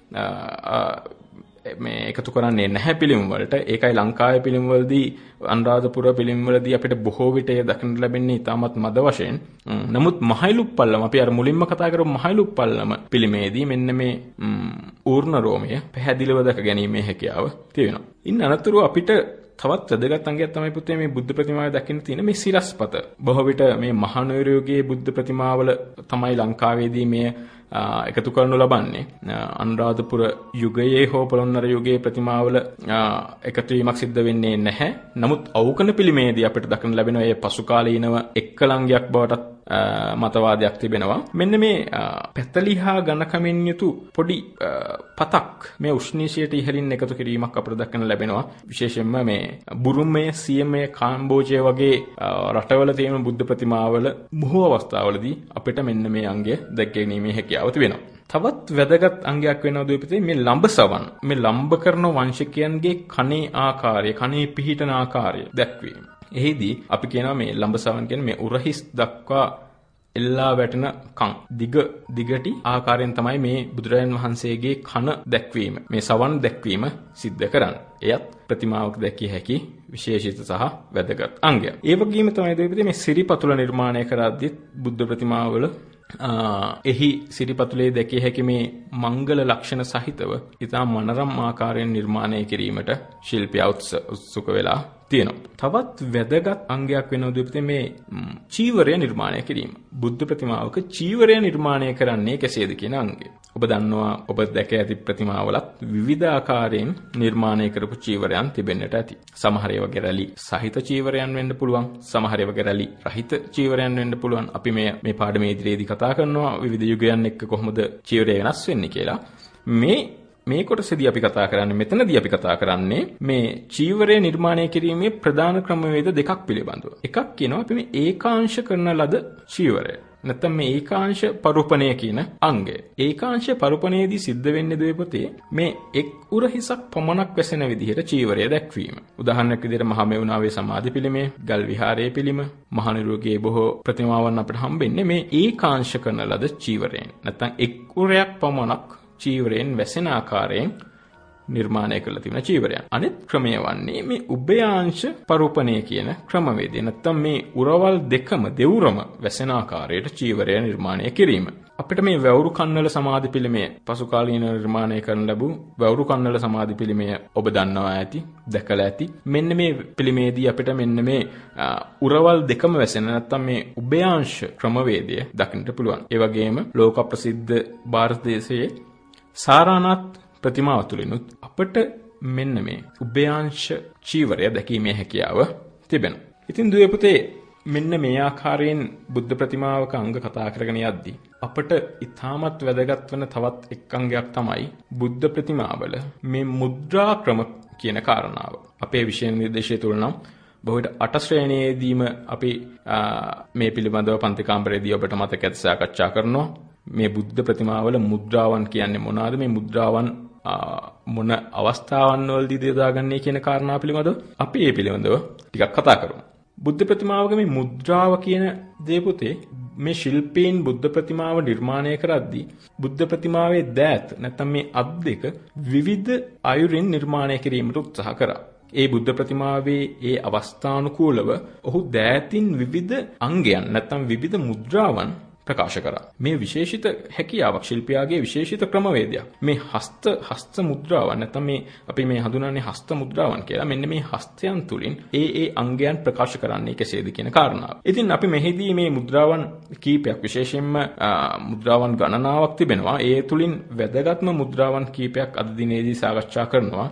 මේ එකතු කරන්නේ නැහැ පිළිම වලට. ඒකයි ලංකාවේ පිළිම වලදී අනුරාධපුර පිළිම වලදී අපිට බොහෝ විට දකින්න ලැබෙන්නේ ඉතාමත් මද වශයෙන්. නමුත් මහයිලුප්පල්ලම අපි අර මුලින්ම කතා කරපු මහයිලුප්පල්ලම පිළිමේදී මෙන්න මේ ඌර්ණ රෝමය පැහැදිලිව දැක ගැනීමේ හැකියාව තියෙනවා. ඉන් අනතුරු අපිට තවත් වැදගත් අංගයක් තමයි පුතේ මේ බුද්ධ ප්‍රතිමාවේ දකින්න තියෙන මේ සිරස්පත. බොහෝ විට මේ මහනුවර යුගයේ බුද්ධ ප්‍රතිමාවල තමයි ලංකාවේදී මේ එකතු කරනු ලබන්නේ. අනුරාධපුර යුගයේ හෝ පොළොන්නර යුගයේ ප්‍රතිමාවල එකතු වීමක් සිද්ධ වෙන්නේ නැහැ. නමුත් අවකන පිළිමේදී අපිට දකින්න ලැබෙනවා මේ පසු කාලීනව එක්කලංගයක් බවට මතවාදයක් තිබෙනවා. මෙන්න මේ පැතලිහා ඝනකමින් යුතු පොඩි පතක් මේ උෂ්ණීෂයට ඉහළින් එකතු කිරීමක් අපට දක්වන්න ලැබෙනවා. විශේෂයෙන්ම මේ බුරුමය, සියමය, කාම්බෝජය වගේ රටවල තියෙන බුද්ධ ප්‍රතිමාවල බොහෝ අවස්ථාවලදී අපිට මෙන්න මේ අංගය දැක ගැනීමේ හැකියාව තිබෙනවා. තවත් වැදගත් අංගයක් වෙනවා දුපතේ මේ ලම්බ සවන්. මේ ලම්බ කරන වංශිකයන්ගේ කනේ ආකාරය, කනේ පිහිටන ආකාරය දැක්වීම. එහිදී අපි කියනවා මේ ලම්බ සවන් කියන්නේ මේ උරහිස් දක්වා එල්ලා වැටෙන කන් දිගටි ආකාරයෙන් තමයි මේ බුදුරජාණන් වහන්සේගේ කන දැක්වීම, මේ සවන් දැක්වීම සිද්ධ කරන්නේ. එයත් ප්‍රතිමාවක දැකිය හැකි විශේෂිත සහ වැදගත් අංගයක්. ඒ වගේම තමයි දෙවිපති මේ සිරිපතුල නිර්මාණය කරද්දී බුද්ධ ප්‍රතිමාවල එහි සිරිපතුලේ දැකිය හැකි මේ මංගල ලක්ෂණ සහිතව ඉතා මනරම් ආකාරයෙන් නිර්මාණය කිරීමට ශිල්පියා උත්සුක වෙලා තියෙනවා. තවත් වැදගත් අංගයක් වෙනවා දෙවිපති මේ චීවරය නිර්මාණය කිරීම. බුද්ධ ප්‍රතිමාවක චීවරය නිර්මාණය කරන්නේ කෙසේද කියන අංගය. ඔබ දන්නවා, ඔබ දැක ඇති ප්‍රතිමාවලත් විවිධ ආකාරයෙන් නිර්මාණය කරපු චීවරයන් තිබෙන්නට ඇති. සමහර ඒවා ගැරලි සහිත චීවරයන් වෙන්න පුළුවන්, සමහර ඒවා ගැරලි රහිත චීවරයන් වෙන්න පුළුවන්. අපි මේ පාඩමේ ඉදිරියේදී කතා කරනවා විවිධ යුගයන් එක්ක කොහොමද චීවරය වෙනස් වෙන්නේ කියලා. මේ කොටසදී අපි කතා කරන්නේ, මෙතනදී අපි කතා කරන්නේ මේ චීවරය නිර්මාණය කිරීමේ ප්‍රධාන ක්‍රමවේද දෙකක් පිළිබඳව. එකක් කියනවා අපි මේ ඒකාංශ කරන ලද චීවරය. නැත්නම් මේ ඒකාංශ පරුපණය කියන අංගය. ඒකාංශ පරුපණයේදී සිද්ධ වෙන්නේ දෙපොතේ මේ එක් උරහිසක් පමණක් වැසෙන විදිහට චීවරය දැක්වීම. උදාහරණයක් විදිහට මහමෙවුනාවේ සමාධි පිළිමය, ගල් විහාරයේ පිළිම, මහනිරුගේ බොහෝ ප්‍රතිමාවන් අපිට හම්බෙන්නේ මේ ඒකාංශ කරන ලද චීවරයෙන්. නැත්නම් එක් උරයක් පමණක් චීවරයෙන් වැසෙන ආකාරයෙන් නිර්මාණය කරලා තිබෙන චීවරයන්. අනෙත් ක්‍රමය වන්නේ මේ උභයාංශ පරුපණය කියන ක්‍රමවේදය. නැත්නම් මේ උරවල් දෙකම දෙවුරම වැසෙන ආකාරයට චීවරය නිර්මාණය කිරීම. අපිට මේ වැවුරු කන්නල සමාධි පිළිමය, පසු කාලීන නිර්මාණය කරන ලැබූ වැවුරු කන්නල සමාධි පිළිමය ඔබ දන්නවා ඇති, දැකලා ඇති. මෙන්න මේ පිළිමේදී අපිට මෙන්න මේ උරවල් දෙකම වැසෙන නැත්නම් මේ උභයාංශ ක්‍රමවේදය දකින්නට පුළුවන්. ඒ වගේම ලෝක ප්‍රසිද්ධ ಭಾರತ දේශයේ සාරානාත් ප්‍රතිමාව තුළිනුත් අපට මෙන්න මේ උභයාංශ චීවරය දැකීමේ හැකියාව තිබෙනවා. ඉතින් දුවේ පුතේ මෙන්න මේ ආකාරයෙන් බුද්ධ ප්‍රතිමාවක අංග කතා කරගෙන යද්දී අපට ඉතාමත් වැදගත් වෙන තවත් එක් අංගයක් තමයි බුද්ධ ප්‍රතිමාවල මේ මුද්‍රා ක්‍රම කියන කාරණාව. අපේ විෂය නිර්දේශය තුළ නම් බොහෝට 8 ශ්‍රේණියේදීම අපි මේ පිළිබඳව පන්ති කාමරයේදී ඔබට මතක ඇති සාකච්ඡා කරනවා. මේ බුද්ධ ප්‍රතිමාවල මුද්‍රාවන් කියන්නේ මොනවාද? මේ මුද්‍රාවන් මොන අවස්ථාවන් වලදීද යොදාගන්නේ කියන කාරණා පිළිබඳව අපි මේ පිළිබඳව ටිකක් කතා කරමු. බුද්ධ ප්‍රතිමාවක මේ මුද්‍රාව කියන දේ පුතේ මේ ශිල්පීන් බුද්ධ ප්‍රතිමාව නිර්මාණය කරද්දී බුද්ධ ප්‍රතිමාවේ දෑත් නැත්නම් මේ අත් දෙක විවිධ අයුරින් නිර්මාණය කිරීමට උත්සාහ කරා. ඒ බුද්ධ ප්‍රතිමාවේ ඒ අවස්ථානුකූලව ඔහු දෑතින් විවිධ අංගයන් නැත්නම් විවිධ මුද්‍රාවන් ප්‍රකාශ කරා. මේ විශේෂිත හැකියාවක්, ශිල්පියාගේ විශේෂිත ක්‍රමවේදයක්. මේ හස්ත මුද්‍රාවන් නැත්නම් මේ අපි මේ හඳුනන්නේ හස්ත මුද්‍රාවන් කියලා. මෙන්න මේ හස්තයන් තුලින් ඒ අංගයන් ප්‍රකාශ කරන්නේ කෙසේද කියන කාරණාව. ඉතින් අපි මෙහිදී මේ මුද්‍රාවන් කීපයක්, විශේෂයෙන්ම මුද්‍රාවන් ගණනාවක් තිබෙනවා. ඒ තුලින් වැදගත්ම මුද්‍රාවන් කීපයක් අද දිනේදී සාකච්ඡා කරනවා.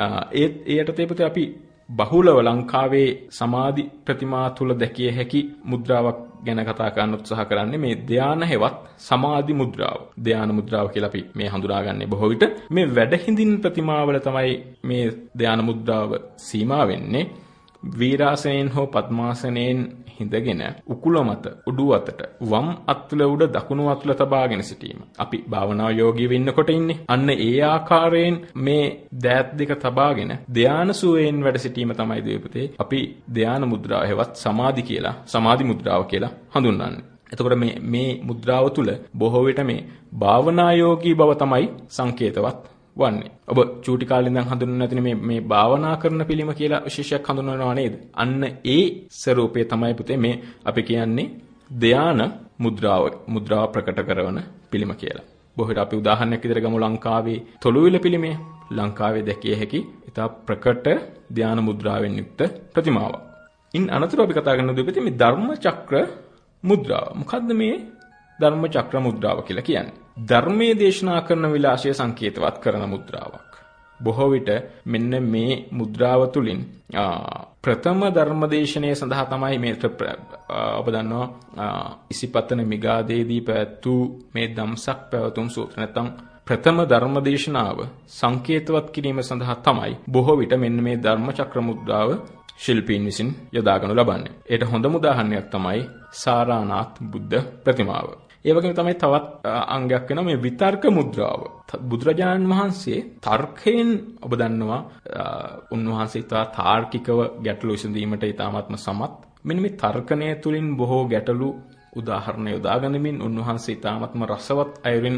ඒට තේපතේ අපි බහුලව ලංකාවේ සමාධි ප්‍රතිමා තුල දැකිය හැකි මුද්‍රාවක් ගැන කතා කරන්න උත්සාහ කරන්නේ මේ ධාන හෙවත් සමාධි මුද්‍රාව. ධාන මුද්‍රාව කියලා අපි මේ හඳුනාගන්නේ බොහෝ විට මේ වැඩහිඳින් ප්‍රතිමාවල තමයි මේ ධාන මුද්‍රාව සීමා වෙන්නේ. වීරාසනයෙන් හෝ පద్මාසනයෙන් හිඳගෙන උකුල මත උඩු අතට වම් අත්වල උඩ දකුණු අත්වල තබාගෙන සිටීම. අපි භාවනා යෝගීව ඉන්නකොට ඉන්නේ. අන්න ඒ ආකාරයෙන් මේ දෑත් දෙක තබාගෙන ධාන සුවයෙන් වැඩ සිටීම තමයි දෙවිපතේ අපි ධාන මුද්‍රාව හෙවත් සමාධි මුද්‍රාව කියලා හඳුන්වන්නේ. එතකොට මේ මුද්‍රාව තුල බොහෝ විට මේ භාවනා යෝගී බව තමයි සංකේතවත් වන්නේ. ඔබ චූටි කාලේ ඉඳන් හඳුන්වන්න නැතිනේ මේ භාවනා කරන පිළිම කියලා විශේෂයක් හඳුන්වනවා නේද? අන්න ඒ ස්වරූපය තමයි පුතේ මේ අපි කියන්නේ ධාන මුද්‍රාව ප්‍රකට කරන පිළිම කියලා. බොහෝට අපි උදාහරණයක් විදිහට ගමු ලංකාවේ තොළුවිල පිළිමය. ලංකාවේ දැකිය හැකි ඉතා ප්‍රකට ධාන මුද්‍රාවෙන් යුක්ත ප්‍රතිමාවක්. ඉන් අනතුරු අපි කතා කරන දෙපැත්තේ මේ ධර්ම චක්‍ර මුද්‍රාව. මොකද්ද මේ ධර්ම චක්‍ර මුද්‍රාව කියලා කියන්නේ? ධර්මයේ දේශනා කරන විලාසය සංකේතවත් කරන මුද්‍රාවක්. බොහෝ විට මෙන්න මේ මුද්‍රාව තුලින් ප්‍රථම ධර්මදේශනය සඳහා තමයි මේ ඔබ දන්නවා ඉසිපතන මිගාදේදී පැවැත්වූ මේ ධම්සක් පැවතුම් සූත්‍ර නැත්නම් ප්‍රථම ධර්මදේශනාව සංකේතවත් කිරීම සඳහා තමයි බොහෝ විට මෙන්න මේ ධර්මචක්‍ර මුද්‍රාව ශිල්පීන් විසින් යොදාගනු ලබන්නේ. ඒට හොඳම උදාහරණයක් තමයි සාරානාත් බුද්ධ ප්‍රතිමාව. ඒ වගේම තමයි තවත් අංගයක් වෙනවා මේ විතර්ක මුද්‍රාව. බුදුරජාණන් වහන්සේ තර්කයෙන් ඔබ දන්නවා උන්වහන්සේ තාර්කිකව ගැටලු විසඳීමට ඉතාමත්ම සමත්. මෙන්න මේ තර්කණය තුලින් බොහෝ ගැටලු උදාහරණ යොදාගනිමින් උන්වහන්සේ ඉතාමත්ම රසවත් අයුරින්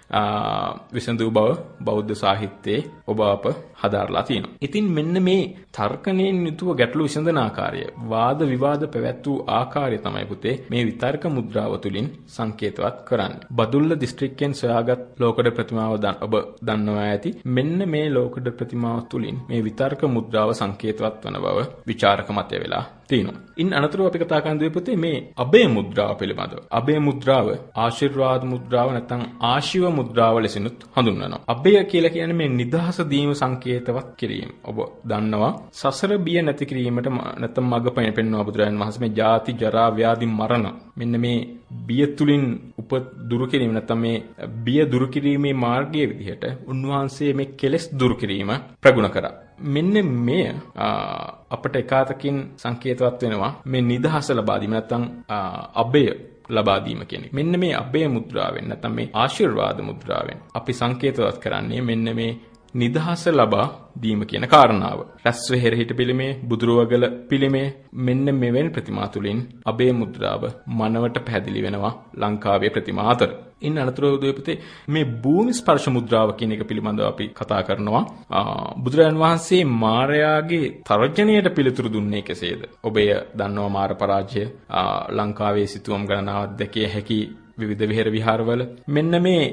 විසඳු බව බෞද්ධ සාහිත්‍යයේ ඔබ අප හදාරලා තියෙනවා. ඉතින් මෙන්න මේ තර්කණයෙන් යුතුව ගැටලු විසඳන ආකාරය, වාද විවාද පැවැත් වූ ආකාරය තමයි පුතේ මේ විතර්ක මුද්‍රාව තුලින් සංකේතවත් කරන්නේ. බදුල්ල දිස්ත්‍රික්කයෙන් සොයාගත් ලෝකඩ ප්‍රතිමාව ඔබ දන්නවා ඇති. මෙන්න මේ ලෝකඩ ප්‍රතිමාව තුලින් මේ විතර්ක මුද්‍රාව සංකේතවත් වන බව විචාරක මතය වෙලා තියෙනවා. ඉන් අනතුරුව අපි කතා කරන දේ පුතේ මේ අභය මුද්‍රාව පිළිබඳව. අභය මුද්‍රාව ආශිර්වාද මුද්‍රාව නැත්නම් ආශිව මුද්‍රාව ලෙසිනුත් හඳුන්වනවා. අභය කියලා කියන්නේ මේ නිදහස දීම සංකේතවත් කිරීම. ඔබ දන්නවා සසර බිය නැති කිරීමට නැත්නම් මඟ පෙන්වනවා බුදුරජාණන් වහන්සේ මේ ජාති ජරා ව්‍යාධි මරණ මෙන්න මේ බිය තුලින් දුරු කිරීම නැත්නම් මේ බිය දුරු කිරීමේ මාර්ගයේ විදිහට උන්වහන්සේ මේ කෙලෙස් දුරු කිරීම ප්‍රගුණ කරා. මෙන්න මෙය අපට එකාතකින් සංකේතවත් වෙනවා මේ නිදහස ලබා දීම නැත්නම් අභය ලබා දීම කියන එක. මෙන්න මේ අභය මුද්‍රාවෙන් නැත්නම් මේ ආශිර්වාද මුද්‍රාවෙන් අපි සංකේතවත් කරන්නේ මෙන්න මේ නිදහස ලබා දීම කියන කාරණාව. රැස්වෙහෙර හිට පිළිමේ, බුදුරවගල පිළිමේ මෙන්න මෙවැනි ප්‍රතිමා තුලින් අභය මුද්‍රාව මනවට පැහැදිලි වෙනවා ලංකාවේ ප්‍රතිමා අතර. ඉන් අනතුරුව උදේපතේ මේ භූමි ස්පර්ශ මුද්‍රාව කියන එක පිළිබඳව අපි කතා කරනවා. බුදුරජාන් වහන්සේ මාරයාගේ තර්ජනයට පිළිතුරු දුන්නේ කෙසේද? ඔබ දන්නවා මාර පරාජය ලංකාවේ සිතුවම් ගණනාවක් දැකිය හැකි විවිධ විහෙර විහාරවල. මෙන්න මේ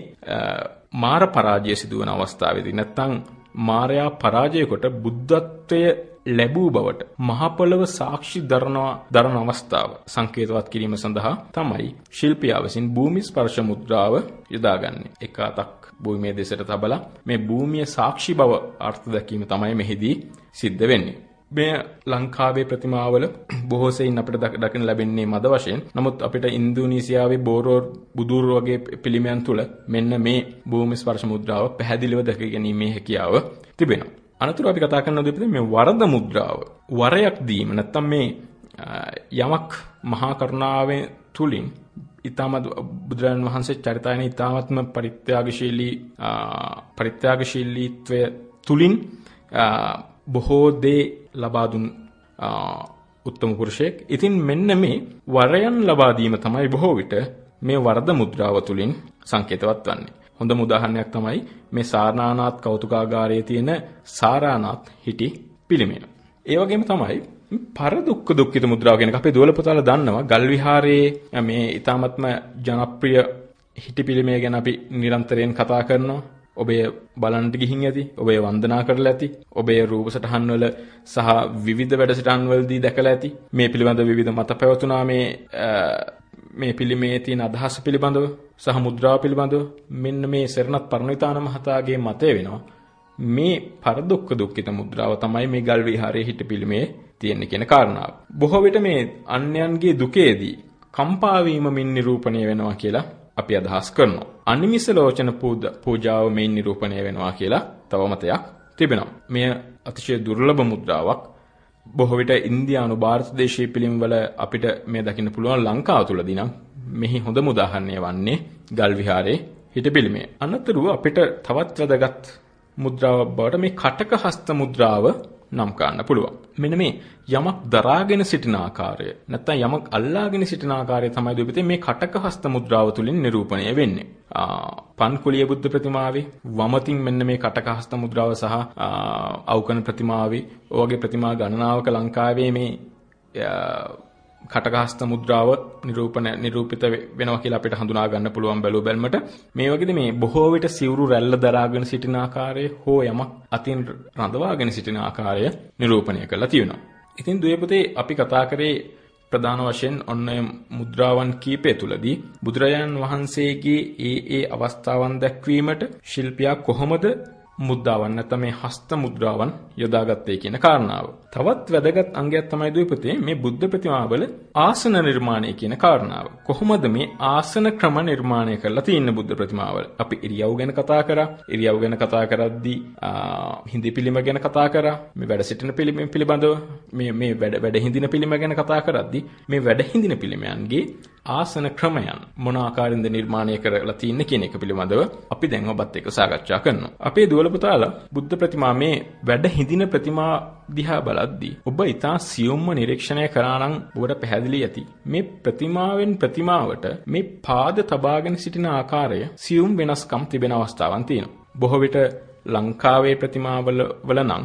මාර පරාජය සිදුවන අවස්ථාවේදී නැත්නම් මාරයා පරාජය කොට බුද්ධත්වය ලැබූ බවට මහ පොළව සාක්ෂි දරන අවස්ථාව සංකේතවත් කිරීම සඳහා තමයි ශිල්පියා විසින් භූමි ස්පර්ශ මුද්‍රාව යොදාගන්නේ. එක අතක් භූමියේ දෙසට තබලා මේ භූමිය සාක්ෂි බව අර්ථ දැකීම තමයි මෙහිදී සිද්ධ වෙන්නේ. මේ ලංකාවේ ප්‍රතිමාවල බොහෝ සෙයින් අපිට දකින්න ලැබෙන්නේ මද වශයෙන්. නමුත් අපිට ඉන්දුනීසියාවේ බෝරෝර් බුදුර වගේ පිළිමයන් තුල මෙන්න මේ භූමි ස්පර්ශ මුද්‍රාව පැහැදිලිව දැක ගැනීමේ හැකියාව තිබෙනවා. අනතුරු අපි කතා කරන දේ මේ වරද මුද්‍රාව. වරයක් දීම නැත්තම් මේ යමක් මහා කරුණාවෙන් තුලින් ඊටමත් බුදුරජාණන් වහන්සේ චරිතයන ඊටමත්ම පරිත්‍යාගශීලීත්වය තුලින් බොහෝ දේ ලබා දුන් උත්තම පුරුෂයෙක්. ඉතින් මෙන්න මේ වරයන් ලබා දීම තමයි බොහෝ විට මේ වරද මුද්‍රාව තුලින් සංකේතවත් වන්නේ. හොඳම උදාහරණයක් තමයි මේ සාරානාත් කෞතුකාගාරයේ තියෙන සාරානාත් හිටි පිළිමය. ඒ වගේම තමයි පරදුක්ඛ දුක්ඛිත මුද්‍රාව කියන එක අපේ දුවල පුතාලා දන්නවා. ගල් විහාරයේ මේ ඊ타මත්ම ජනප්‍රිය හිටි පිළිමය ගැන අපි නිරන්තරයෙන් කතා කරනවා. ඔබේ බලන්නට ගිහින් ඇති, ඔබේ වන්දනා කරලා ඇති, ඔබේ රූප සටහන් වල සහ විවිධ වැඩසටහන් වලදී දැකලා ඇති. මේ පිළිබඳ විවිධ මත පැවතුනා මේ පිළිමේ තියෙන අදහස පිළිබඳව සහ මුද්‍රාව පිළිබඳව මෙන්න මේ සරණත් පරණවිතාන මහතාගේ මතය වෙනවා. මේ පරදුක්ඛ දුක්ඛිත මුද්‍රාව තමයි මේ ගල් විහාරයේ හිට පිළිමේ තියෙන කියන කාරණාව. බොහෝ විට මේ අන්‍යයන්ගේ දුකේදී කම්පා වීමමින් නිරූපණය වෙනවා කියලා අපි අදහස් කරනවා. අනිමිස ලෝචන පූජාව මෙයින් නිරූපණය වෙනවා කියලා තව මතයක් තිබෙනවා. මෙය අතිශය දුර්ලභ මුද්‍රාවක්. බොහෝ විට ඉන්දියානු භාරත දේශීය පිළිමවල අපිට මේ දකින්න පුළුවන් ලංකාව තුලදී නම් මෙහි හොඳම උදාහරණය වන්නේ ගල් විහාරයේ හිට පිළිමය. අනතුරුව අපිට තවත් වැදගත් මුද්‍රාවක් බවට මේ කටක හස්ත මුද්‍රාව නම් කරන්න පුළුවන්. මෙන්න මේ යමක් දරාගෙන සිටින ආකාරය නැත්නම් යමක් අල්ලාගෙන සිටින ආකාරය තමයි දෙවිතේ මේ කටක හස්ත මුද්‍රාව තුලින් නිරූපණය වෙන්නේ. පන්කුලිය බුද්ධ ප්‍රතිමාවේ වමතින් මෙන්න මේ කටක හස්ත මුද්‍රාව සහ අවකන ප්‍රතිමාවේ ඔයගේ ප්‍රතිමා ගණනාවක ලංකාවේ මේ කටක හස්ත මුද්‍රාව නිරූපිත වෙනවා කියලා අපිට හඳුනා ගන්න පුළුවන් බැලුව බැලමට. මේ වගේද මේ බොහෝ විට සිවුරු රැල්ල දරාගෙන සිටින ආකාරය හෝ යමක් අතින් රඳවාගෙන සිටින ආකාරය නිරූපණය කරලා තියෙනවා. ඉතින් දුවේපතේ අපි කතා කරේ ප්‍රධාන වශයෙන් ඔන්න මුද්‍රාවන් කීපය තුලදී බුදුරජාණන් වහන්සේගේ ඒ අවස්ථාවන් දැක්වීමට ශිල්පියා කොහොමද මුද්‍රාවන් නැත්නම් මේ හස්ත මුද්‍රාවන් යොදාගත්තේ කියන කාරණාව. තවත් වැදගත් අංගයක් තමයි දුපතේ මේ බුද්ධ ප්‍රතිමාවල ආසන නිර්මාණය කියන කාරණාව. කොහොමද මේ ආසන ක්‍රම නිර්මාණය කරලා තියෙන බුද්ධ ප්‍රතිමාවල? අපි ඉරියව් ගැන කතා කරා. ඉරියව් ගැන කතා කරද්දී හිඳි පිළිම ගැන කතා කරා. මේ වැඩ සිටින පිළිම පිළිබඳව මේ වැඩ හිඳින පිළිම ගැන කතා කරද්දී මේ වැඩ හිඳින පිළිමයන්ගේ ආසන ක්‍රමයන් මොන ආකාරයෙන්ද නිර්මාණය කරලා තියෙන්නේ කියන එක පිළිබඳව අපි දැන් ඔබත් එක්ක සාකච්ඡා කරනවා. අපේ දුවල පුතාලා බුද්ධ ප්‍රතිමා මේ වැඩ හිඳින ප්‍රතිමා දිහා බලද්දී ඔබ ඊටා සියුම්ම නිරීක්ෂණය කරා නම් ඔබට පැහැදිලි ඇති. මේ ප්‍රතිමාවෙන් ප්‍රතිමාවට මේ පාද තබාගෙන සිටින ආකාරය සියුම් වෙනස්කම් තිබෙන අවස්ථාවන් තියෙනවා. බොහෝ විට ලංකාවේ ප්‍රතිමාවල නම්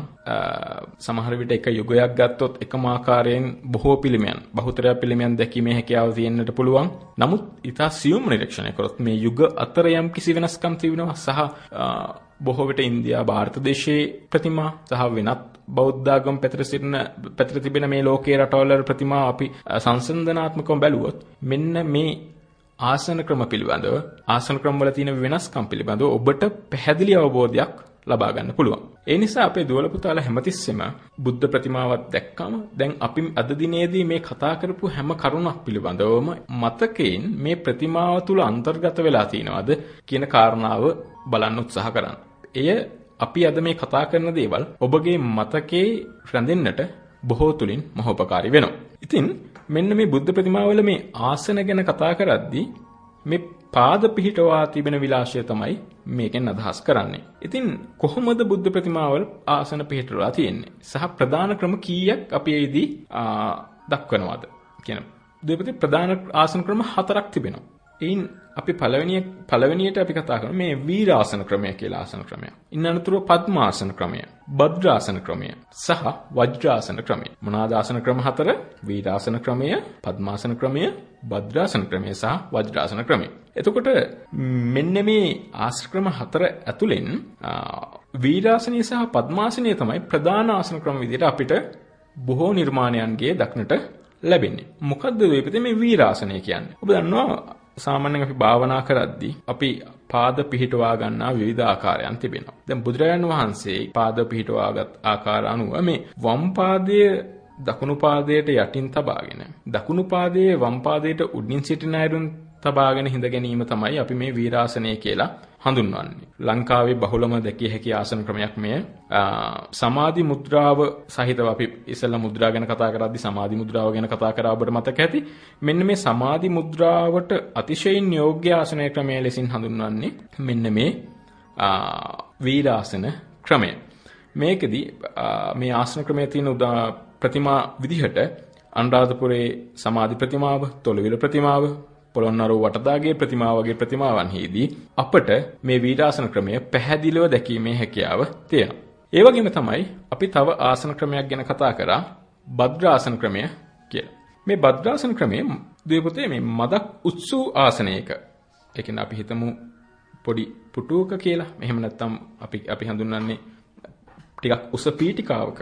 සමහර විට එක යුගයක් ගත්තොත් එකම ආකාරයෙන් බොහෝ පිළිමයන් බහුතරයක් පිළිමයන් දැකීමේ හැකියාව තියෙන්නට පුළුවන්. නමුත් ඊටා සියුම් නිරීක්ෂණය කරොත් මේ යුග අතර යම් කිසි වෙනස්කම් තිබෙනවා සහ බොහෝ විට ඉන්දියා ಭಾರತ දේශයේ ප්‍රතිමා සහ වෙනත් බෞද්ධ ආගම් පැතර තිබෙන මේ ලෝකයේ රටවල ප්‍රතිමා අපි සංසන්දනාත්මකව බැලුවොත් මෙන්න මේ ආසන ක්‍රම පිළිබඳව ආසන ක්‍රම වල තියෙන වෙනස්කම් පිළිබඳව ඔබට පැහැදිලි අවබෝධයක් ලබා ගන්න පුළුවන්. ඒ නිසා අපේ දුවල පුතාලා හැමතිස්සෙම බුද්ධ ප්‍රතිමාවක් දැක්කම දැන් අපි අද දිනේදී මේ කතා කරපු හැම කරුණක් පිළිබඳවම මතකයෙන් මේ ප්‍රතිමාව තුල අන්තර්ගත වෙලා තියෙනවද කියන කාරණාව බලන්න උත්සාහ කරන්න. එය අපි අද මේ කතා කරන දේවල් ඔබගේ මතකයේ රැඳෙන්නට බොහෝ තුලින් මහෝපකාරී වෙනවා. ඉතින් මෙන්න මේ බුද්ධ ප්‍රතිමාවල මේ ආසන ගැන කතා කරද්දී මේ පාද පිහිටවා තිබෙන විලාසය තමයි මේකෙන් අදහස් කරන්නේ. ඉතින් කොහොමද බුද්ධ ප්‍රතිමාවල ආසන පිහිටවලා තියෙන්නේ? සහ ප්‍රධාන ක්‍රම කීයක් අපි එයිදී දක්වනවාද කියන දෙපැත්තේ ප්‍රධාන ආසන ක්‍රම 4ක් තිබෙනවා. එයින් අපි පළවෙනියට අපි කතා කරන මේ වීරාසන ක්‍රමය කියලා ආසන ක්‍රමය. ඉන් අනතුරුව පద్මාසන ක්‍රමය, භද්‍රාසන ක්‍රමය සහ වජ්‍රාසන ක්‍රමය. මොනවාද ආසන ක්‍රම 4? වීරාසන ක්‍රමය, පద్මාසන ක්‍රමය, භද්‍රාසන ක්‍රමය සහ වජ්‍රාසන ක්‍රමය. එතකොට මෙන්න මේ ආසන ක්‍රම 4 ඇතුලෙන් වීරාසනය සහ පద్මාසනය තමයි ප්‍රධාන ආසන ක්‍රම විදිහට අපිට බොහෝ නිර්මාණයන්ගේ දක්නට ලැබෙන්නේ. මොකද්ද මේ වීරාසනය කියන්නේ? ඔබ දන්නවා සාමාන්‍යයෙන් අපි භාවනා කරද්දී අපි පාද පිහිටවා ගන්නා විවිධ ආකාරයන් තිබෙනවා. දැන් බුදුරජාණන් වහන්සේ පාද පිහිටවාගත් ආකාර අනුව මේ වම් පාදයේ දකුණු පාදයට යටින් තබාගෙන දකුණු පාදයේ වම් පාදයට උඩින් සිටින අයුරින් තබාගෙන හිඳ ගැනීම තමයි අපි මේ වීරාසනය කියලා හඳුන්වන්නේ. ලංකාවේ බහුලම දැකිය හැකි ආසන ක්‍රමයක් මෙය. සමාධි මුද්‍රාව සහිතව අපි ඉස්සෙල්ලා මුද්‍රා ගැන කතා කරද්දී සමාධි මුද්‍රාව ගැන කතා කරා ඔබට මතක ඇති. මෙන්න මේ සමාධි මුද්‍රාවට අතිශයින් යෝග්‍ය ආසන ක්‍රමය ලෙසින් හඳුන්වන්නේ මෙන්න මේ වීරාසන ක්‍රමය. මේකෙදී මේ ආසන ක්‍රමයේ තියෙන ප්‍රතිමා විදිහට අනුරාධපුරයේ සමාධි ප්‍රතිමාව, තොලවිල ප්‍රතිමාව, පොළොන්නරුව වටදාගේ ප්‍රතිමා වගේ ප්‍රතිමාවන්හිදී අපට මේ වීරාසන ක්‍රමය පැහැදිලිව දැකීමේ හැකියාව තියෙනවා. ඒ වගේම තමයි අපි තව ආසන ක්‍රමයක් ගැන කතා කරා භද්‍රාසන ක්‍රමය කියලා. මේ භද්‍රාසන ක්‍රමය දෙපොතේ මේ මදක් උත්සු ආසනයක. ඒ කියන්නේ අපි හිතමු පොඩි පුටුවක කියලා. එහෙම නැත්නම් අපි හඳුන්වන්නේ ටිකක් උස පීඨිකාවක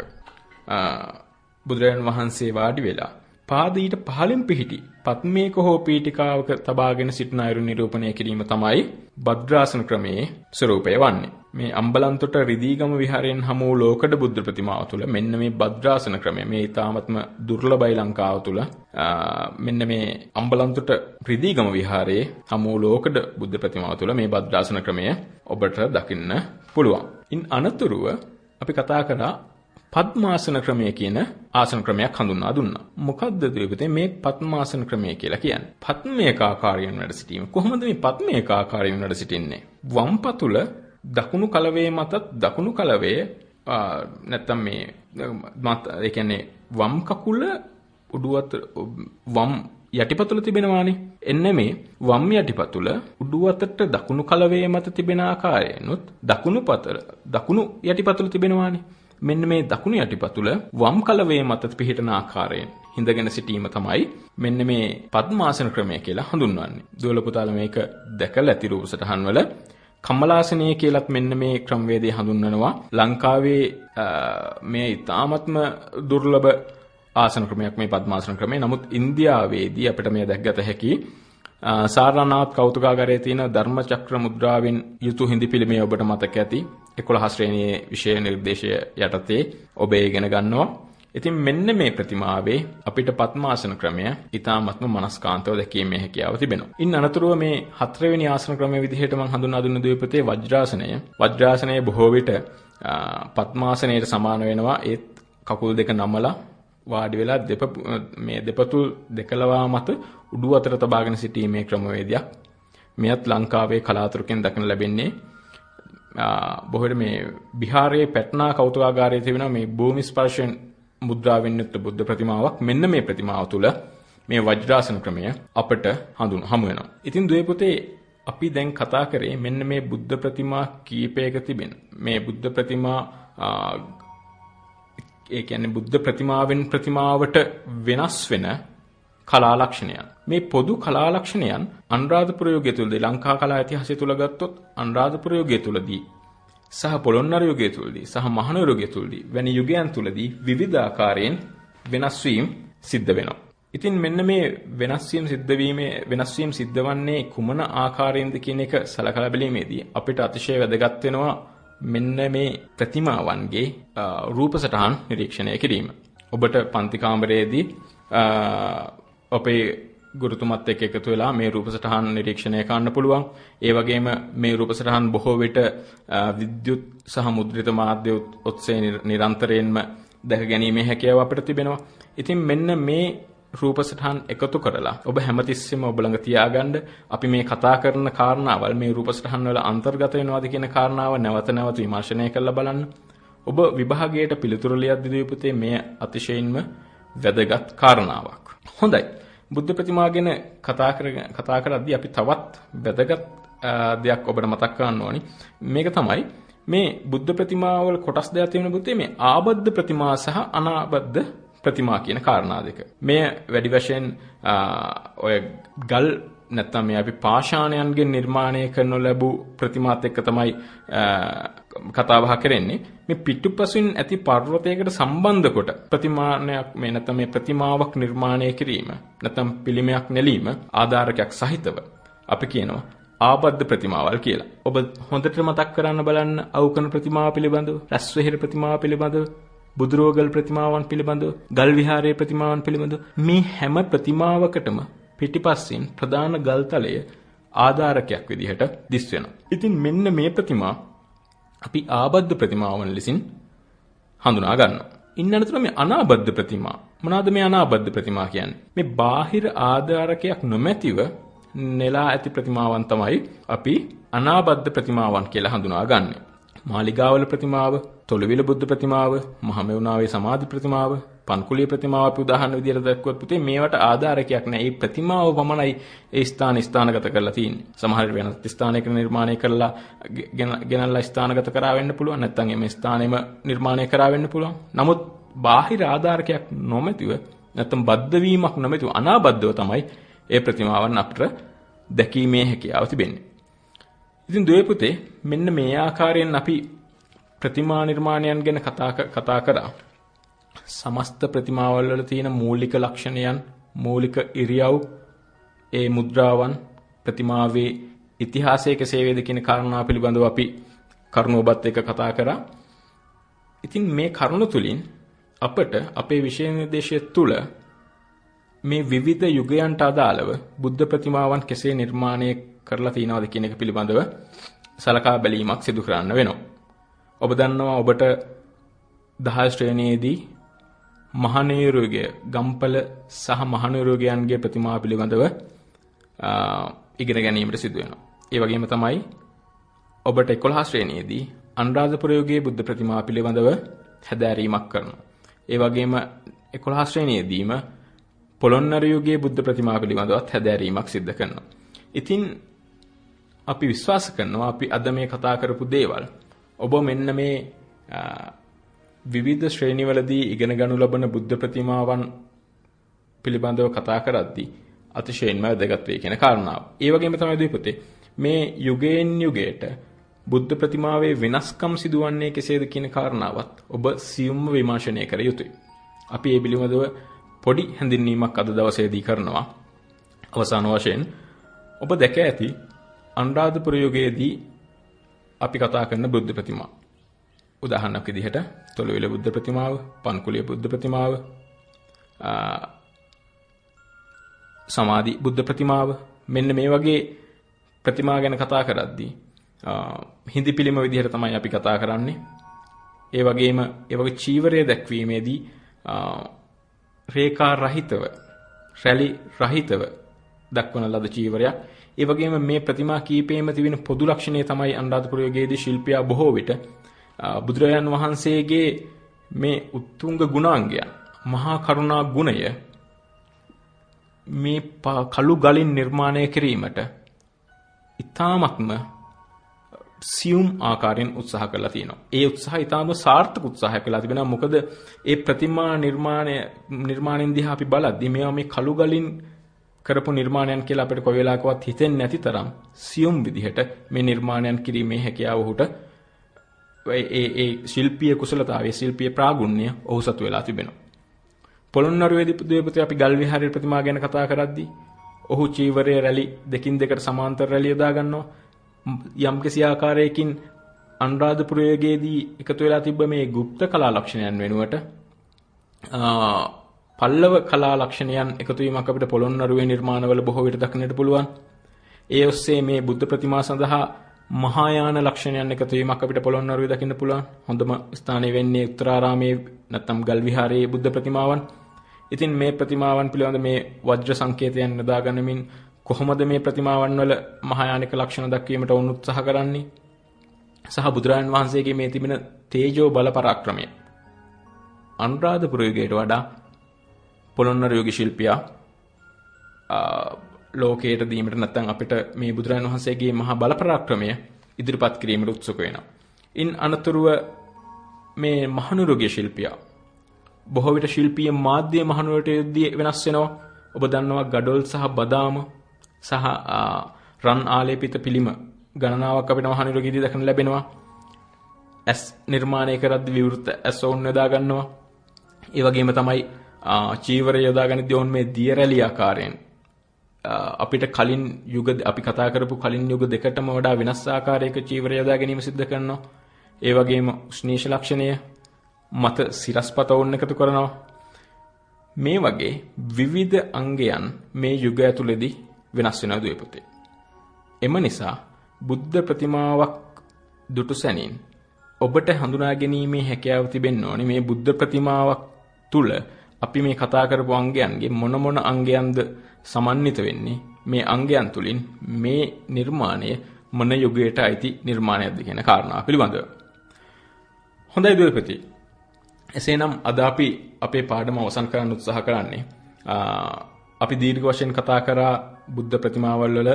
බුදුරජාණන් වහන්සේ වාඩි වෙලා පාද ඊට පහළින් පිහිටි පත්මේක හෝ පීඨිකාවක තබාගෙන සිටින අයුරු නිරූපණය කිරීම තමයි භද්‍රාසන ක්‍රමයේ ස්වરૂපය වන්නේ. මේ අම්බලන්තොට රිදීගම විහාරයෙන් හමු වූ ලෝකඩ බුද්ධ ප්‍රතිමාව තුළ මෙන්න මේ භද්‍රාසන ක්‍රමය මේ ඊ타මත්ම දුර්ලභයි ලංකාව තුළ මෙන්න මේ අම්බලන්තොට රිදීගම විහාරයේ හමු වූ ලෝකඩ බුද්ධ ප්‍රතිමාව තුළ මේ භද්‍රාසන ක්‍රමය ඔබට දකින්න පුළුවන්. ඉන් අනතුරුව අපි කතා කරා පద్මාසන ක්‍රමය කියන ආසන ක්‍රමයක් හඳුන්වා දුන්නා. මොකද්ද දෙවියනේ මේ පద్මාසන ක්‍රමය කියලා කියන්නේ? පద్මයක ආකාරයෙන් වැඩ සිටීම. කොහොමද මේ පද්මයක ආකාරයෙන් වැඩ සිටින්නේ? වම් පතුල දකුණු කලවයේ මතත් දකුණු කලවයේ නැත්තම් මේ ඒ කියන්නේ වම් කකුල උඩුවත වම් යටිපතුල තිබෙනවානේ. එන්න මේ වම් යටිපතුල උඩුවතට දකුණු කලවයේ මත තිබෙන ආකාරයෙන්ුත් දකුණු යටිපතුල තිබෙනවානේ. මෙන්න මේ දකුණු යටිපතුල වම් කලවයේ මත පිහිටන ආකාරයෙන් හිඳගෙන සිටීම තමයි මෙන්න මේ පద్මාසන ක්‍රමය කියලා හඳුන්වන්නේ. දුවල පුතාලා මේක දැකලා ඇති රූප සටහන් වල කමලාසනය කියලත් මෙන්න මේ ක්‍රමවේදය හඳුන්වනවා. ලංකාවේ මේ ඉතාමත්ම දුර්ලභ ආසන ක්‍රමයක් මේ පద్මාසන ක්‍රමය. නමුත් ඉන්දියාවේදී අපිට මේ දැක්ගත හැකි සාරනාත් කෞතුකාගාරයේ තියෙන ධර්මචක්‍ර මුද්‍රාවෙන් යුතු හිඳි පිළිමය ඔබට මතක ඇති. 11 ශ්‍රේණියේ විෂය නිර්දේශය යටතේ ඔබ ඉගෙන ගන්නවා. ඉතින් මෙන්න මේ ප්‍රතිමාවේ අපිට පద్මාසන ක්‍රමය ඊ타ත්ම මනස්කාන්තව දැකීමේ හැකියාව තිබෙනවා. ඉන් අනතුරුව මේ 4 වෙනි ආසන ක්‍රමයේ විදිහට මම හඳුන්වා දුන්න දීපතේ වජ්‍රාසනය. වජ්‍රාසනය බොහෝ විට පద్මාසනයට සමාන වෙනවා. ඒත් කකුල් දෙක නමලා වාඩි වෙලා මේ දෙපතුල් දෙකලවා මත උඩු අතර තබාගෙන සිටීමේ ක්‍රමවේදයක්. මෙයත් ලංකාවේ කලාතුරකින් දක්න ලැබෙන්නේ බොහෝ මේ බිහාරයේ පැට්නා කෞතුකාගාරයේ තිබෙන මේ භූමි ස්පර්ශයෙන් මුද්‍රාවෙන් යුක්ත බුද්ධ ප්‍රතිමාවක්. මෙන්න මේ ප්‍රතිමාව තුළ මේ වජ්‍රාසන ක්‍රමය අපට හමු වෙනවා. ඉතින් දුවේ පුතේ අපි දැන් කතා කරේ මෙන්න මේ බුද්ධ ප්‍රතිමා කීපයක තිබෙන මේ බුද්ධ ප්‍රතිමා ඒ කියන්නේ බුද්ධ ප්‍රතිමාවෙන් ප්‍රතිමාවට වෙනස් වෙන කලා ලක්ෂණයන්. මේ පොදු කලා ලක්ෂණයන් අනුරාධපුර යුගය තුලදී ලංකා කලා ඉතිහාසය තුල ගත්තොත් අනුරාධපුර යුගය තුලදී සහ පොළොන්නරු යුගය තුලදී සහ මහනුවර යුගය තුලදී වැනි යුගයන් තුලදී විවිධ ආකාරයෙන් වෙනස් වීම සිද්ධ වෙනවා. ඉතින් මෙන්න මේ වෙනස් වීම සිද්ධවන්නේ කුමන ආකාරයෙන්ද කියන එක සලකලා බැලීමේදී අපිට අතිශය වැදගත් වෙනවා මෙන්න මේ ප්‍රතිමාවන්ගේ රූප සටහන් නිරීක්ෂණය කිරීම. ඔබට පන්ති කාමරයේදී අපේ ගුරුතුමත් එක්ක එකතු වෙලා මේ රූප සටහන් නිරීක්ෂණය කරන්න පුළුවන්. ඒ වගේම මේ රූප සටහන් බොහෝ විට විද්‍යුත් සහ මුද්‍රිත මාධ්‍ය ඔස්සේ නිරන්තරයෙන්ම දැක ගැනීමේ හැකියාව අපිට තිබෙනවා. ඉතින් මෙන්න මේ රූප සටහන් එකතු කරලා ඔබ හැමතිස්සෙම ඔබ ළඟ තියාගන්න අපි මේ කතා කරන කාරණාවල් මේ රූප සටහන් වල අන්තර්ගත වෙනවාද කියන කාරණාව නැවත නැවත විමර්ශනය කරලා බලන්න. ඔබ විභාගයට පිළිතුරු ලියද්දී දීපුතේ මේ අතිශයින්ම වැදගත් කාරණාවක්. හොඳයි. බුද්ධ ප්‍රතිමා ගැන කතා කරද්දී අපි තවත් වැදගත් දෙයක් ඔබට මතක් කරන්න ඕනි. මේක තමයි මේ බුද්ධ ප්‍රතිමා වල කොටස් දෙකක් තියෙන බුත්තේ මේ ආබද්ධ ප්‍රතිමා සහ අනාබද්ධ ප්‍රතිමා කියන කාරණා දෙක. මේ වැඩි වශයෙන් ඔය ගල් නැත්නම් මේ අපි පාෂාණයන්ගෙන් නිර්මාණය කරනු ලැබූ ප්‍රතිමාත් එක්ක තමයි කතා බහ කරන්නේ. මේ පිටුපසින් ඇති පර්වතයකට සම්බන්ධ කොට ප්‍රතිමානයක් මේ නැත්නම් මේ ප්‍රතිමාවක් නිර්මාණය කිරීම නැත්නම් පිළිමයක් නෙලීම ආධාරකයක් සහිතව අපි කියනවා ආබද්ධ ප්‍රතිමාවල් කියලා. ඔබ හොඳට මතක් කරන්න බලන්න අවුකන ප්‍රතිමාව පිළිබඳව, රැස්වෙහෙර ප්‍රතිමාව පිළිබඳව, බුදුරෝගල් ප්‍රතිමාවන් පිළිබඳව, ගල් විහාරයේ ප්‍රතිමාවන් පිළිබඳව මේ හැම ප්‍රතිමාවකටම පිටිපස්සෙන් ප්‍රධාන ගල්තලය ආධාරකයක් විදිහට දිස් වෙනවා. ඉතින් මෙන්න මේ ප්‍රතිමා අපි ආබද්ධ ප්‍රතිමාවන් ලෙසින් හඳුනා ගන්නවා. ඉන්නතර මේ අනාබද්ධ ප්‍රතිමා. මොනවාද මේ අනාබද්ධ ප්‍රතිමා කියන්නේ? මේ බාහිර ආධාරකයක් නොමැතිව නෙලා ඇති ප්‍රතිමාවන් තමයි අපි අනාබද්ධ ප්‍රතිමාවන් කියලා හඳුනා ගන්නෙ. මාලිගාවල ප්‍රතිමාව, තොලවිල බුද්ධ ප්‍රතිමාව, මහමෙවුනාවේ සමාධි ප්‍රතිමාව, පන්කුලිය ප්‍රතිමාව අපි උදාහරණ විදිහට දැක්වුවත් පුතේ මේවට ආධාරකයක් නැහැ. මේ ප්‍රතිමාව පමණයි ඒ ස්ථානගත කරලා තියෙන්නේ. සමහර වෙනත් ස්ථානයක නිර්මාණය කරලා ගෙනල්ලා ස්ථානගත කරා වෙන්න පුළුවන්. නැත්නම් මේ ස්ථානෙම නිර්මාණය කරා වෙන්න පුළුවන්. නමුත් බාහිර ආධාරකයක් නොමැතිව නැත්නම් බද්ධ වීමක් නොමැතිව අනාබද්ධව තමයි ඒ ප්‍රතිමාවන් අපිට දැකීමේ හැකියාව තිබෙන්නේ. ඉතින් දුවේ පුතේ මෙන්න මේ ආකාරයෙන් අපි ප්‍රතිමා නිර්මාණයන් ගැන කතා කරා. සමස්ත ප්‍රතිමාවල් වල තියෙන මූලික ලක්ෂණයන්, මූලික ඉරියව්, ඒ මුද්‍රාවන්, ප්‍රතිමාවේ ඉතිහාසය කෙසේ වේද කියන කාරණා පිළිබඳව අපි කරුණු ඔබත් එක්ක කතා කරා. ඉතින් මේ කරුණු තුලින් අපට අපේ විෂය නිර්දේශය තුල මේ විවිධ යුගයන්ට අදාළව බුද්ධ ප්‍රතිමාවන් කෙසේ නිර්මාණය කරලා තියෙනවද කියන එක පිළිබඳව සලකා බැලීමක් සිදු කරන්න වෙනවා. ඔබ දන්නවා ඔබට 10 ශ්‍රේණියේදී මහනුවර යුගය, ගම්පල සහ මහනුවර යුගයන්ගේ ප්‍රතිමා පිළිබඳව ඉගෙන ගැනීමට සිදු වෙනවා. ඒ වගේම තමයි ඔබට 11 ශ්‍රේණියේදී අනුරාධපුර යුගයේ බුද්ධ ප්‍රතිමා පිළිබඳව හැදෑරීමක් කරනවා. ඒ වගේම 11 ශ්‍රේණියේදීම පොළොන්නරු යුගයේ බුද්ධ ප්‍රතිමා පිළිබඳවත් හැදෑරීමක් සිදු කරනවා. ඉතින් අපි විශ්වාස කරනවා අපි අද මේ කතා කරපු දේවල් ඔබ මෙන්න මේ විවිධ ශ්‍රේණිවලදී ඉගෙන ගනු ලබන බුද්ධ ප්‍රතිමාවන් පිළිබඳව කතා කරද්දී අතිශයින්ම වැදගත් වේ කියන කාරණාව. ඒ වගේම තමයි දෙපොතේ මේ යුගයෙන් යුගයට බුද්ධ ප්‍රතිමාවේ වෙනස්කම් සිදුවන්නේ කෙසේද කියන කාරණාවත් ඔබ සියුම්ව විමර්ශනය කර යුතුයි. අපි මේ පිළිබඳව පොඩි හැඳින්වීමක් අද දවසේදී කරනවා. අවසාන වශයෙන් ඔබ දැක ඇති අනුරාධපුර යුගයේදී අපි කතා කරන බුද්ධ ප්‍රතිමා. උදාහරණයක් විදිහට තොලවිල බුද්ධ ප්‍රතිමාව, පන්කුලිය බුද්ධ ප්‍රතිමාව, සමාධි බුද්ධ ප්‍රතිමාව, මෙන්න මේ වගේ ප්‍රතිමා ගැන කතා කරද්දී හිඳි පිළිම විදිහට තමයි අපි කතා කරන්නේ. ඒ වගේම ඒ වගේ චීවරය දැක්වීමේදී රේඛා රහිතව, රැලි රහිතව දක්වන ලද චීවරයක්. ඒ වගේම මේ ප්‍රතිමා කීපෙම තිබෙන පොදු ලක්ෂණය තමයි අනුරාධපුර යුගයේදී ශිල්පියා බොහෝ විට බුදුරජාන් වහන්සේගේ මේ උත්තුංග ගුණාංගයන්, මහා කරුණා ගුණය මේ කළු ගලින් නිර්මාණය කිරීමට ඉතාමත්ම සියුම් ආකාරයෙන් උත්සාහ කරලා තියෙනවා. ඒ උත්සාහය ඉතාම සාර්ථක උත්සාහයක් වෙලා තිබෙනවා. මොකද ඒ ප්‍රතිමා නිර්මාණයෙන් දිහා අපි බලද්දී මේවා මේ කළු ගලින් කරපු නිර්මාණයන් කියලා අපිට කොයි වෙලාවකවත් හිතෙන්නේ නැති තරම් සියුම් විදිහට මේ නිර්මාණයන් කිරීමේ හැකියාව ඔහුට ඒ ශිල්පීය කුසලතාවයේ ශිල්පීය ප්‍රාගුණ්‍ය ඔහු සතු වෙලා තිබෙනවා. පොළොන්නරුවේදී ද්වීපතේ අපි ගල් විහාරයේ ප්‍රතිමා ගැන කතා කරද්දී ඔහු චීවරයේ රැලි දෙකින් දෙකට සමාන්තර රැලි යොදා ගන්නවා. යම්කිසි ආකාරයකින් අනුරාධපුර යුගයේදී එකතු වෙලා තිබ්බ මේ গুপ্ত කලා ලක්ෂණයන් වෙනුවට පල්ලව කලා ලක්ෂණයන් එකතු වීමක් අපිට පොළොන්නරුවේ නිර්මාණවල බොහෝ විට දක්නට පුළුවන්. ඒ ඔස්සේ මේ බුද්ධ ප්‍රතිමා සඳහා මහායාන ලක්ෂණයන් එකතු වීමක් අපිට පොළොන්නරුවේ දකින්න පුළුවන්. හොඳම ස්ථානය වෙන්නේ උත්තරාරාමයේ නැත්නම් ගල් විහාරයේ බුද්ධ ප්‍රතිමාවන්. ඉතින් මේ ප්‍රතිමාවන් පිළිබඳ මේ වජ්‍ර සංකේතයන් යොදා ගනිමින් කොහොමද මේ ප්‍රතිමාවන් වල මහායානික ලක්ෂණ දක්වීමට වුන් උත්සාහ කරන්නේ? සහ බුදුරජාණන් වහන්සේගේ මේ තිබෙන තේජෝ බල පරාක්‍රමය අනුරාධපුර යුගයට වඩා පොළොන්නරු යුග ශිල්පියා ලෝකයට දීමට නැත්නම් අපිට මේ බුදුරජාණන් වහන්සේගේ මහා බල පරාක්‍රමය ඉදිරිපත් කිරීමට උත්සුක වෙනවා. ඉන් අනතුරුව මේ මහනුවරගේ ශිල්පියා බොහෝ විට ශිල්පීය මාධ්‍ය මහනුවරට යොද්දී වෙනස් වෙනවා. ඔබ දන්නවා ගඩොල් සහ බදාම සහ රන් ආලේපිත පිළිම ගණනාවක් අපිට මහනුවරගේදී දක්න ලැබෙනවා. ඇස් නිර්මාණය කරද්දී විවෘත ඇස් වුන් යොදා ගන්නවා. ඒ වගේම තමයි චීවරය යොදාගනිද්දී ඔවුන් මේ දියරැලි ආකාරයෙන් අපිට කලින් යුග අපි කතා කරපු කලින් යුග දෙකටම වඩා වෙනස් ආකාරයක චීවරය යොදා ගැනීම සිද්ධ කරනවා. ඒ වගේම උෂ්ණීෂ ලක්ෂණය මත සිරස්පත වුන් එකතු කරනවා. මේ වගේ විවිධ අංගයන් මේ යුගය ඇතුළේදී වෙනස් වෙනවා ද්වීපතේ. එම නිසා බුද්ධ ප්‍රතිමාවක් දුටු සැනින් ඔබට හඳුනා ගැනීමේ හැකියාව තිබෙන්න ඕනේ. මේ බුද්ධ ප්‍රතිමාවක් තුල අපි මේ කතා කරපු අංගයන්ගේ මොන අංගයන්ද සමන්විත වෙන්නේ? මේ අංගයන් තුලින් මේ නිර්මාණය මොන යුගයට අයිති නිර්මාණයක්ද කියන කාරණාව පිළිබඳව. හොඳයි ද්වීපතේ. එසේනම් අද අපි අපේ පාඩම අවසන් කරන්න උත්සාහ කරන්නේ අපි දීර්ඝ වශයෙන් කතා කරා බුද්ධ ප්‍රතිමාවල් වල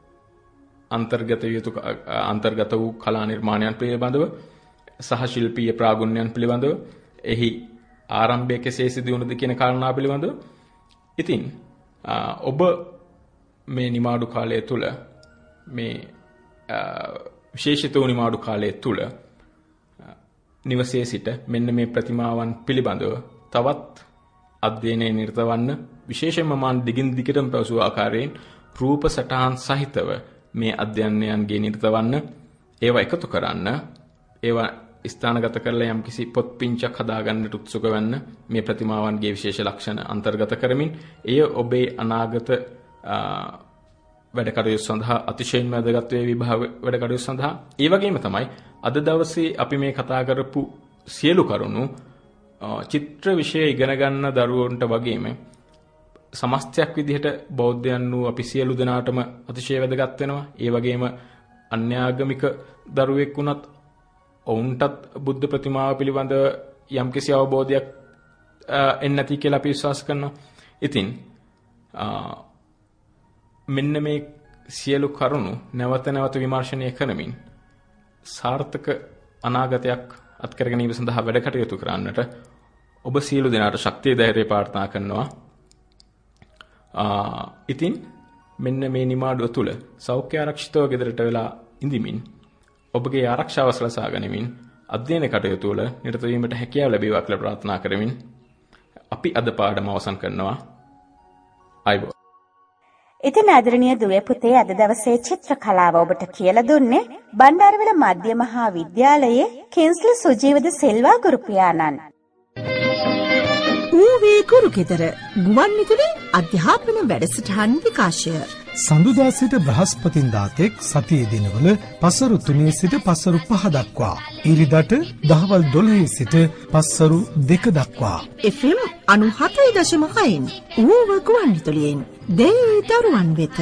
අන්තර්ගත වූ කලා නිර්මාණයන් පිළිබඳව සහ ශිල්පීය ප්‍රාගුණ්‍යයන් පිළිබඳව එහි ආරම්භය කෙසේ සිදු වුණද කියන කාරණා පිළිබඳව. ඉතින් ඔබ මේ නිමාඩු කාලය තුල මේ විශේෂිත වූ නිමාඩු කාලය තුල නිවසේ සිට මෙන්න මේ ප්‍රතිමාවන් පිළිබඳව තවත් අධ්‍යයනයේ නිරත වන්න, විශේෂයෙන්ම මාන් දිගින් දිගටම පැවසූ ආකාරයෙන් රූප සටහන් සහිතව මේ අධ්‍යයනයන්ගේ නිරත වන්න, ඒවා එකතු කරන්න, ඒවා ස්ථානගත කරලා යම්කිසි පොත් පිංචක් හදාගන්නට උත්සුක වෙන්න, මේ ප්‍රතිමාවන්ගේ විශේෂ ලක්ෂණ අන්තර්ගත කරමින් එය ඔබේ අනාගත වැඩ කටයුතු සඳහා අතිශයින්ම වැදගත් වේ විභාග වැඩ කටයුතු සඳහා. ඒ වගේම තමයි අද දවසේ අපි මේ කතා කරපු සියලු කරුණු චිත්‍ර විෂය ඉගෙන ගන්න දරුවන්ට වගේම සමස්තයක් විදිහට බෞද්ධයන් වූ අපි සියලු දෙනාටම අතිශය වැදගත් වෙනවා. ඒ වගේම අන්‍යාගමික දරුවෙක් වුණත් ඔවුන්ටත් බුද්ධ ප්‍රතිමාව පිළිබඳව යම්කිසි අවබෝධයක් එන්නේ නැති කියලා අපි විශ්වාස කරනවා. ඉතින් මෙන්න මේ සියලු කරුණු නැවත නැවත විමර්ශනය කරමින් සාර්ථක අනාගතයක් අත්කර ගැනීම සඳහා වැඩ කටයුතු කරන්නට ඔබ සියලු දෙනාට ශක්තිය ධෛර්යය ප්‍රාර්ථනා කරනවා. ඉතින් මෙන්න මේ නිමාඩුව තුල සෞඛ්‍ය ආරක්ෂිතව ගෙදරට වෙලා ඉඳිමින් ඔබගේ ආරක්ෂාව සලසා ගැනීමෙන් අධ්‍යයන කටයුතු වල නිරත වීමට හැකියාව ලැබේවා කියලා ප්‍රාර්ථනා කරමින් අපි අද පාඩම අවසන් කරනවා. ආයුබෝවන්. ඉතින් ආදරණීය දුවේ පුතේ අද දවසේ චිත්‍ර කලාව ඔබට කියලා දුන්නේ බණ්ඩාරවැල මධ්‍ය මහා විද්‍යාලයේ කින්ස්ලි සුජීවද සිල්වා ගුරු පියාණන්. ඌවේ කුරුකෙදර ගුවන්විදුලි අධ්‍යාපන වැඩසටහන් විකාශය සඳුදා සිට බ්‍රහස්පතින්දා තෙක් සතියේ දිනවල පසරු 3 සිට පසරු 5 දක්වා ඉරිදට දහවල් 12 සිට පසරු 2 දක්වා FM 97.6න් ඌව ගුවන්විදුලියෙන් දෙයි දරුවන් වෙත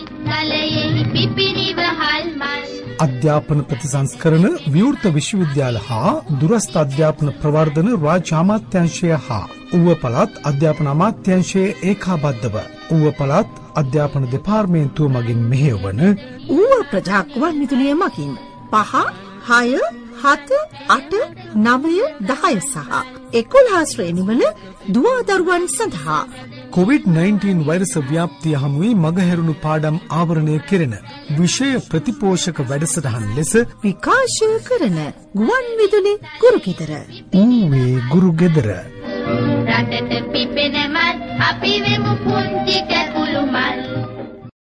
අධ්‍යාපන ප්‍රතිසංස්කරණ විවෘත විශ්වවිද්‍යාල හා දුරස්ථ අධ්‍යාපන ප්‍රවර්ධන රාජ්‍ය අමාත්‍යාංශය හා ඌව පළාත් අධ්‍යාපන අමාත්‍යාංශයේ ඒකාබද්ධව ඌව පළාත් අධ්‍යාපන දෙපාර්තමේන්තුව මගින් මෙහෙයවන ඌව ප්‍රජා ගුවන්විදුලිය මගින් 5, 6, 7, 8, 9, 10 සහ 11 ශ්‍රේණිවල දුවා දරුවන් සඳහා COVID-19 වෛරස ව්‍යාප්තිය හමුවේ මගහැරුණු පාඩම් ආවරණය කෙරෙන විෂය ප්‍රතිපෝෂක වැඩසටහන් ලෙස විකාශය කරන ගුවන්විදුලි ගුරුගෙදර ඌවේ ගුරුගෙදර රටට පිපෙන මල් අපි වෙමු පුංචි කැකුළු මල්